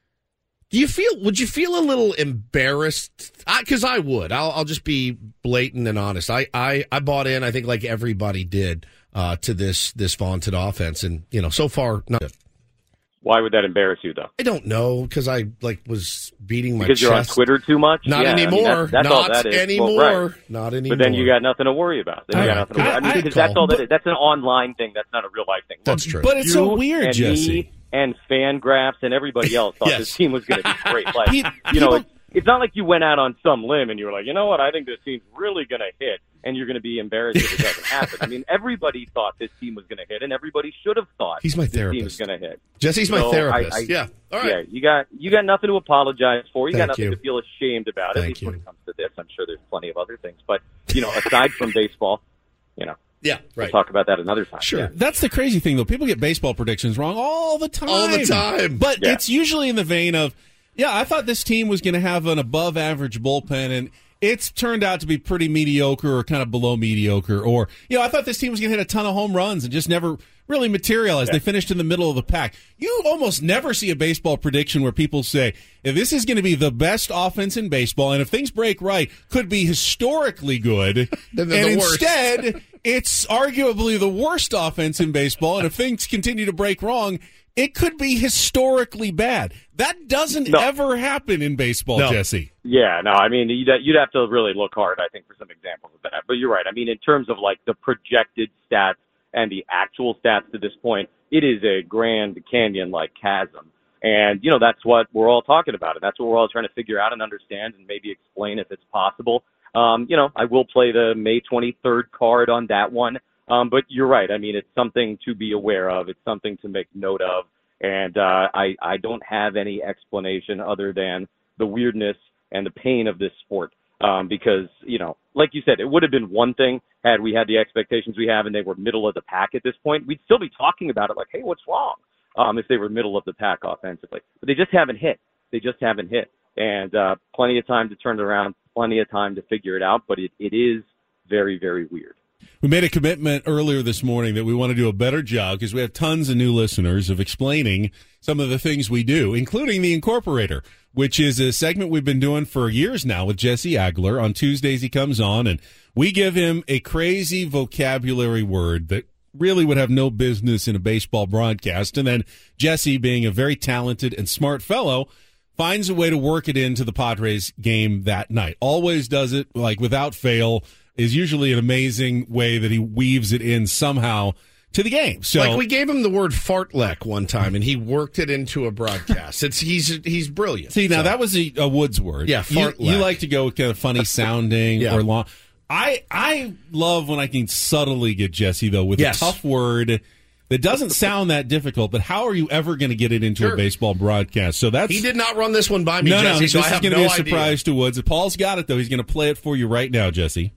[SPEAKER 4] do you feel, would you feel a little embarrassed? Because I, I would. I'll, I'll just be blatant and honest. I, I, I bought in, I think like everybody did, uh, to this, this vaunted offense. And, you know, so far, not.
[SPEAKER 18] Why would that embarrass you, though?
[SPEAKER 4] I don't know, because I like was beating my
[SPEAKER 18] because
[SPEAKER 4] chest.
[SPEAKER 18] Because you're on Twitter too much?
[SPEAKER 4] Not
[SPEAKER 18] yeah,
[SPEAKER 4] anymore.
[SPEAKER 18] I mean, that's, that's
[SPEAKER 4] not
[SPEAKER 18] all that is.
[SPEAKER 4] anymore.
[SPEAKER 18] Well, right.
[SPEAKER 4] Not anymore.
[SPEAKER 18] But then you got nothing to worry about. Then you got nothing to worry. I, I mean, because that's all that is. That's an online thing. That's not a real life thing.
[SPEAKER 4] That's true.
[SPEAKER 10] But it's
[SPEAKER 18] you
[SPEAKER 10] so weird,
[SPEAKER 18] and
[SPEAKER 10] Jesse.
[SPEAKER 18] Me and Fangraphs and everybody else thought
[SPEAKER 4] yes.
[SPEAKER 18] this team was going to be great. Like, you know, it's, it's not like you went out on some limb and you were like, you know what, I think this team's really going to hit, and you're going to be embarrassed if it doesn't happen. I mean, everybody thought this team was going to hit, and everybody should have thought
[SPEAKER 4] He's my
[SPEAKER 18] this
[SPEAKER 4] therapist.
[SPEAKER 18] team was going to hit.
[SPEAKER 4] Jesse's my
[SPEAKER 18] so
[SPEAKER 4] therapist.
[SPEAKER 18] I, I,
[SPEAKER 4] yeah. All right.
[SPEAKER 18] Yeah, you got you got nothing to apologize for. You
[SPEAKER 4] Thank
[SPEAKER 18] got nothing
[SPEAKER 4] you.
[SPEAKER 18] to feel ashamed about.
[SPEAKER 4] Thank
[SPEAKER 18] At least
[SPEAKER 4] you.
[SPEAKER 18] when it comes to this, I'm sure there's plenty of other things. But you know, aside from baseball, you know.
[SPEAKER 4] Yeah, right.
[SPEAKER 18] We'll talk about that another time.
[SPEAKER 10] Sure.
[SPEAKER 18] Yeah.
[SPEAKER 10] That's the crazy thing, though. People get baseball predictions wrong all the time.
[SPEAKER 4] All the time.
[SPEAKER 10] But
[SPEAKER 18] yeah.
[SPEAKER 10] it's usually in the vein of, yeah, I thought this team was going to have an above-average bullpen, and it's turned out to be pretty mediocre or kind of below mediocre. Or, you know, I thought this team was going to hit a ton of home runs and just never really materialized.
[SPEAKER 18] Yeah.
[SPEAKER 10] They finished in the middle of the pack. You almost never see a baseball prediction where people say, if this is going to be the best offense in baseball, and if things break right, could be historically good,
[SPEAKER 4] Then
[SPEAKER 10] and
[SPEAKER 4] they're the worst.
[SPEAKER 10] instead it's arguably the worst offense in baseball, and if things continue to break wrong, it could be historically bad. That doesn't
[SPEAKER 18] No.
[SPEAKER 10] ever happen in baseball,
[SPEAKER 4] No.
[SPEAKER 10] Jesse.
[SPEAKER 18] Yeah, no, I mean, you'd, you'd have to really look hard, I think, for some examples of that. But you're right. I mean, in terms of, like, the projected stats and the actual stats to this point, it is a Grand Canyon-like chasm. And, you know, that's what we're all talking about, and that's what we're all trying to figure out and understand and maybe explain if it's possible. Um, you know, I will play the May twenty-third card on that one. Um, but you're right. I mean, it's something to be aware of. It's something to make note of. And uh, I, I don't have any explanation other than the weirdness and the pain of this sport. Um, because, you know, like you said, it would have been one thing had we had the expectations we have and they were middle of the pack at this point. We'd still be talking about it like, hey, what's wrong? um, if they were middle of the pack offensively. But they just haven't hit. They just haven't hit. And uh, plenty of time to turn it around, plenty of time to figure it out, but it, it is very, very weird.
[SPEAKER 10] We made a commitment earlier this morning that we want to do a better job because we have tons of new listeners of explaining some of the things we do, including the Incorporator, which is a segment we've been doing for years now with Jesse Agler. On Tuesdays, he comes on, and we give him a crazy vocabulary word that really would have no business in a baseball broadcast. And then Jesse, being a very talented and smart fellow, finds a way to work it into the Padres game that night. Always does it, like, without fail. Is usually an amazing way that he weaves it in somehow to the game. So,
[SPEAKER 4] like, we gave him the word fartlek one time, and he worked it into a broadcast. It's he's he's brilliant.
[SPEAKER 10] See, now
[SPEAKER 4] so.
[SPEAKER 10] that was a, a Woods word.
[SPEAKER 4] Yeah, fartlek.
[SPEAKER 10] You, you like to go with kind of funny sounding
[SPEAKER 4] yeah.
[SPEAKER 10] or long. I I love when I can subtly get Jesse, though, with
[SPEAKER 4] yes.
[SPEAKER 10] a tough word that doesn't sound that difficult, but how are you ever going to get it into
[SPEAKER 4] sure.
[SPEAKER 10] a baseball broadcast? So that's
[SPEAKER 4] he did not run this one by me,
[SPEAKER 10] no,
[SPEAKER 4] Jesse.
[SPEAKER 10] No,
[SPEAKER 4] so
[SPEAKER 10] this
[SPEAKER 4] I
[SPEAKER 10] is
[SPEAKER 4] have
[SPEAKER 10] going to
[SPEAKER 4] no
[SPEAKER 10] be a surprise
[SPEAKER 4] idea.
[SPEAKER 10] to Woods. Paul's got it, though. He's going to play it for you right now, Jesse.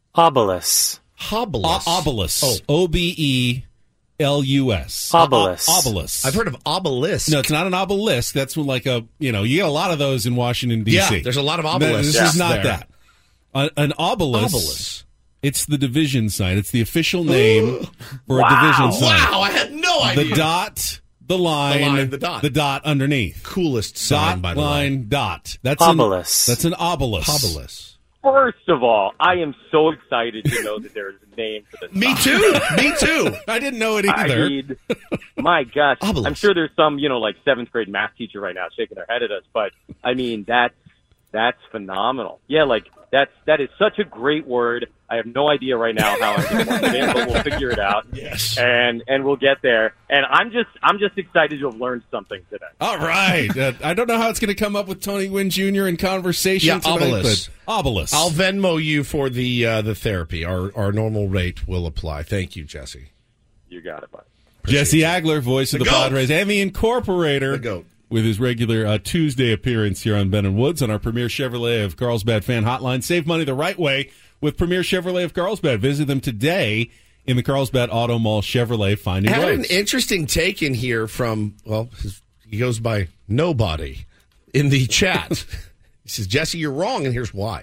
[SPEAKER 19] Obelus.
[SPEAKER 4] Hobulus.
[SPEAKER 10] O- obelus.
[SPEAKER 4] Oh.
[SPEAKER 10] O B E L U S.
[SPEAKER 19] Obelus.
[SPEAKER 10] O- obelus.
[SPEAKER 4] I've heard of obelisk.
[SPEAKER 10] No, it's not an obelisk. That's like a, you know, you get a lot of those in Washington, D C.
[SPEAKER 4] Yeah, there's a lot of obelisks.
[SPEAKER 10] This
[SPEAKER 4] yeah.
[SPEAKER 10] is not
[SPEAKER 4] there.
[SPEAKER 10] that. An, an obelisk.
[SPEAKER 4] Obelisk.
[SPEAKER 10] It's the division sign. It's the official name for
[SPEAKER 4] wow.
[SPEAKER 10] a division sign.
[SPEAKER 4] Wow, I had no idea.
[SPEAKER 10] The dot, the line,
[SPEAKER 4] the, line, the dot.
[SPEAKER 10] The dot underneath.
[SPEAKER 4] Coolest sign,
[SPEAKER 10] dot,
[SPEAKER 4] by the
[SPEAKER 10] line,
[SPEAKER 4] way.
[SPEAKER 10] dot. That's
[SPEAKER 19] obelisk.
[SPEAKER 10] An, that's an obelisk.
[SPEAKER 4] Obelisk.
[SPEAKER 18] First of all, I am so excited to know that there is a name for this.
[SPEAKER 4] Me too. Me too.
[SPEAKER 10] I didn't know it either.
[SPEAKER 18] I mean, my gosh.
[SPEAKER 4] Obelisk.
[SPEAKER 18] I'm sure there's some, you know, like seventh grade math teacher right now shaking their head at us, but I mean, that's, that's phenomenal. Yeah, like, that's, that is such a great word. I have no idea right now how I'm going to work it in, but we'll figure it out.
[SPEAKER 4] Yes.
[SPEAKER 18] And, and we'll get there. And I'm just, I'm just excited to have learned something today.
[SPEAKER 10] All right. uh, I don't know how it's going to come up with Tony Gwynn Junior in conversation
[SPEAKER 4] Yeah,
[SPEAKER 10] tonight,
[SPEAKER 4] obelisk.
[SPEAKER 10] but obelisk.
[SPEAKER 4] I'll Venmo you for the uh, the therapy. Our our normal rate will apply. Thank you, Jesse.
[SPEAKER 18] You got it, bud.
[SPEAKER 10] Jesse Agler, voice of
[SPEAKER 4] The
[SPEAKER 10] the,
[SPEAKER 4] goat.
[SPEAKER 10] Padres, and the Incorporator.
[SPEAKER 4] The GOAT.
[SPEAKER 10] With his regular uh, Tuesday appearance here on Ben and Woods on our Premier Chevrolet of Carlsbad fan hotline. Save money the right way with Premier Chevrolet of Carlsbad. Visit them today in the Carlsbad Auto Mall Chevrolet. Finding
[SPEAKER 4] I had
[SPEAKER 10] roads.
[SPEAKER 4] an interesting take in here from, well, his, he goes by Nobody in the chat. He says, Jesse, you're wrong, and here's why.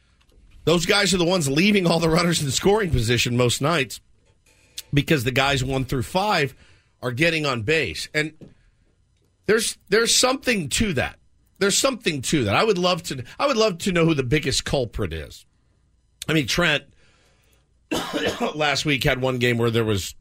[SPEAKER 4] Those guys are the ones leaving all the runners in scoring position most nights because the guys one through five are getting on base. And There's there's something to that. There's something to that. I would love to I would love to know who the biggest culprit is. I mean, Trent last week had one game where there was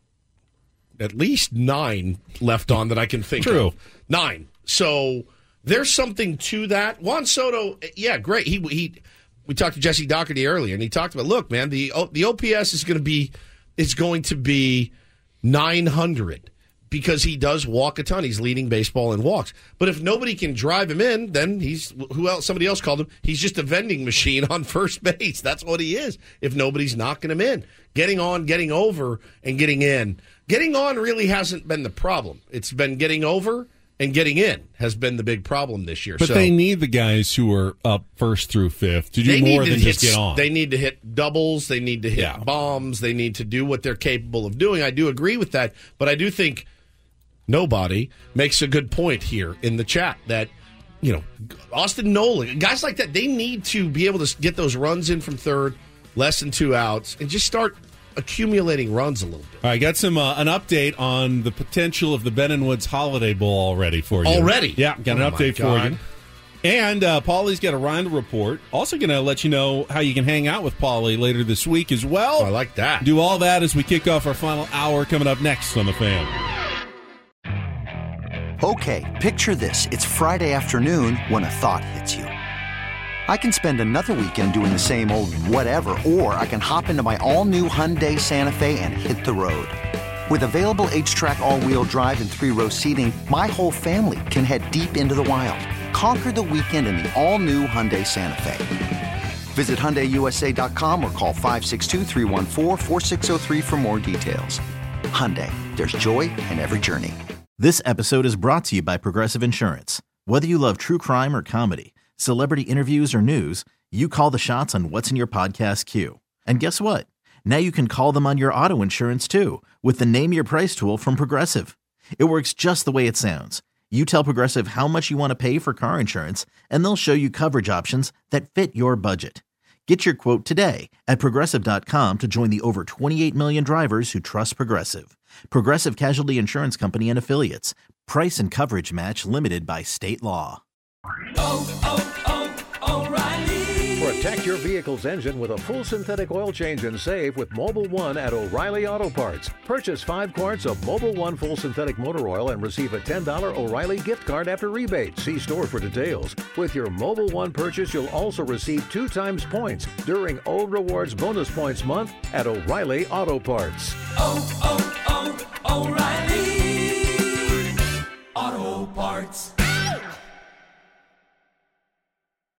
[SPEAKER 4] at least nine left on that I can think
[SPEAKER 10] True.
[SPEAKER 4] of. Nine. So there's something to that. Juan Soto, yeah, great. He he we talked to Jesse Doherty earlier, and he talked about, look, man, the the O P S is going to be is going to be nine hundred. Because he does walk a ton. He's leading baseball in walks. But if nobody can drive him in, then he's, who else, somebody else called him, he's just a vending machine on first base. That's what he is if nobody's knocking him in. Getting on, getting over, and getting in. Getting on really hasn't been the problem. It's been getting over and getting in has been the big problem this year.
[SPEAKER 10] But
[SPEAKER 4] so,
[SPEAKER 10] they need the guys who are up first through fifth to do
[SPEAKER 4] they
[SPEAKER 10] more
[SPEAKER 4] need to
[SPEAKER 10] than
[SPEAKER 4] hit,
[SPEAKER 10] just get on.
[SPEAKER 4] They need to hit doubles. They need to hit
[SPEAKER 10] Yeah.
[SPEAKER 4] bombs. They need to do what they're capable of doing. I do agree with that. But I do think Nobody makes a good point here in the chat that, you know, Austin Nolan, guys like that, they need to be able to get those runs in from third, less than two outs, and just start accumulating runs a little bit.
[SPEAKER 10] All right, got some uh, an update on the potential of the Ben and Woods Holiday Bowl already for you.
[SPEAKER 4] Already?
[SPEAKER 10] Yeah, got an
[SPEAKER 4] Oh,
[SPEAKER 10] update
[SPEAKER 4] my
[SPEAKER 10] for
[SPEAKER 4] God.
[SPEAKER 10] you. And uh, Paulie's got a Rhino report. Also going to let you know how you can hang out with Paulie later this week as well.
[SPEAKER 4] Oh, I like that.
[SPEAKER 10] Do all that as we kick off our final hour coming up next on The Fan.
[SPEAKER 12] Okay, picture this. It's Friday afternoon when a thought hits you. I can spend another weekend doing the same old whatever, or I can hop into my all-new Hyundai Santa Fe and hit the road. With available H-Track all-wheel drive and three-row seating, my whole family can head deep into the wild. Conquer the weekend in the all-new Hyundai Santa Fe. Visit Hyundai U S A dot com or call five six two, three one four, four six zero three for more details. Hyundai, there's joy in every journey.
[SPEAKER 13] This episode is brought to you by Progressive Insurance. Whether you love true crime or comedy, celebrity interviews or news, you call the shots on what's in your podcast queue. And guess what? Now you can call them on your auto insurance too with the Name Your Price tool from Progressive. It works just the way it sounds. You tell Progressive how much you want to pay for car insurance, and they'll show you coverage options that fit your budget. Get your quote today at Progressive dot com to join the over twenty-eight million drivers who trust Progressive. Progressive Casualty Insurance Company and Affiliates. Price and coverage match limited by state law.
[SPEAKER 5] Oh, oh, oh, O'Reilly.
[SPEAKER 20] Protect your vehicle's engine with a full synthetic oil change and save with Mobil one at O'Reilly Auto Parts. Purchase five quarts of Mobil one full synthetic motor oil and receive a ten dollars O'Reilly gift card after rebate. See store for details. With your Mobil one purchase, you'll also receive two times points during O Rewards Bonus Points Month at O'Reilly Auto Parts.
[SPEAKER 5] Oh, oh, oh, O'Reilly Auto Parts.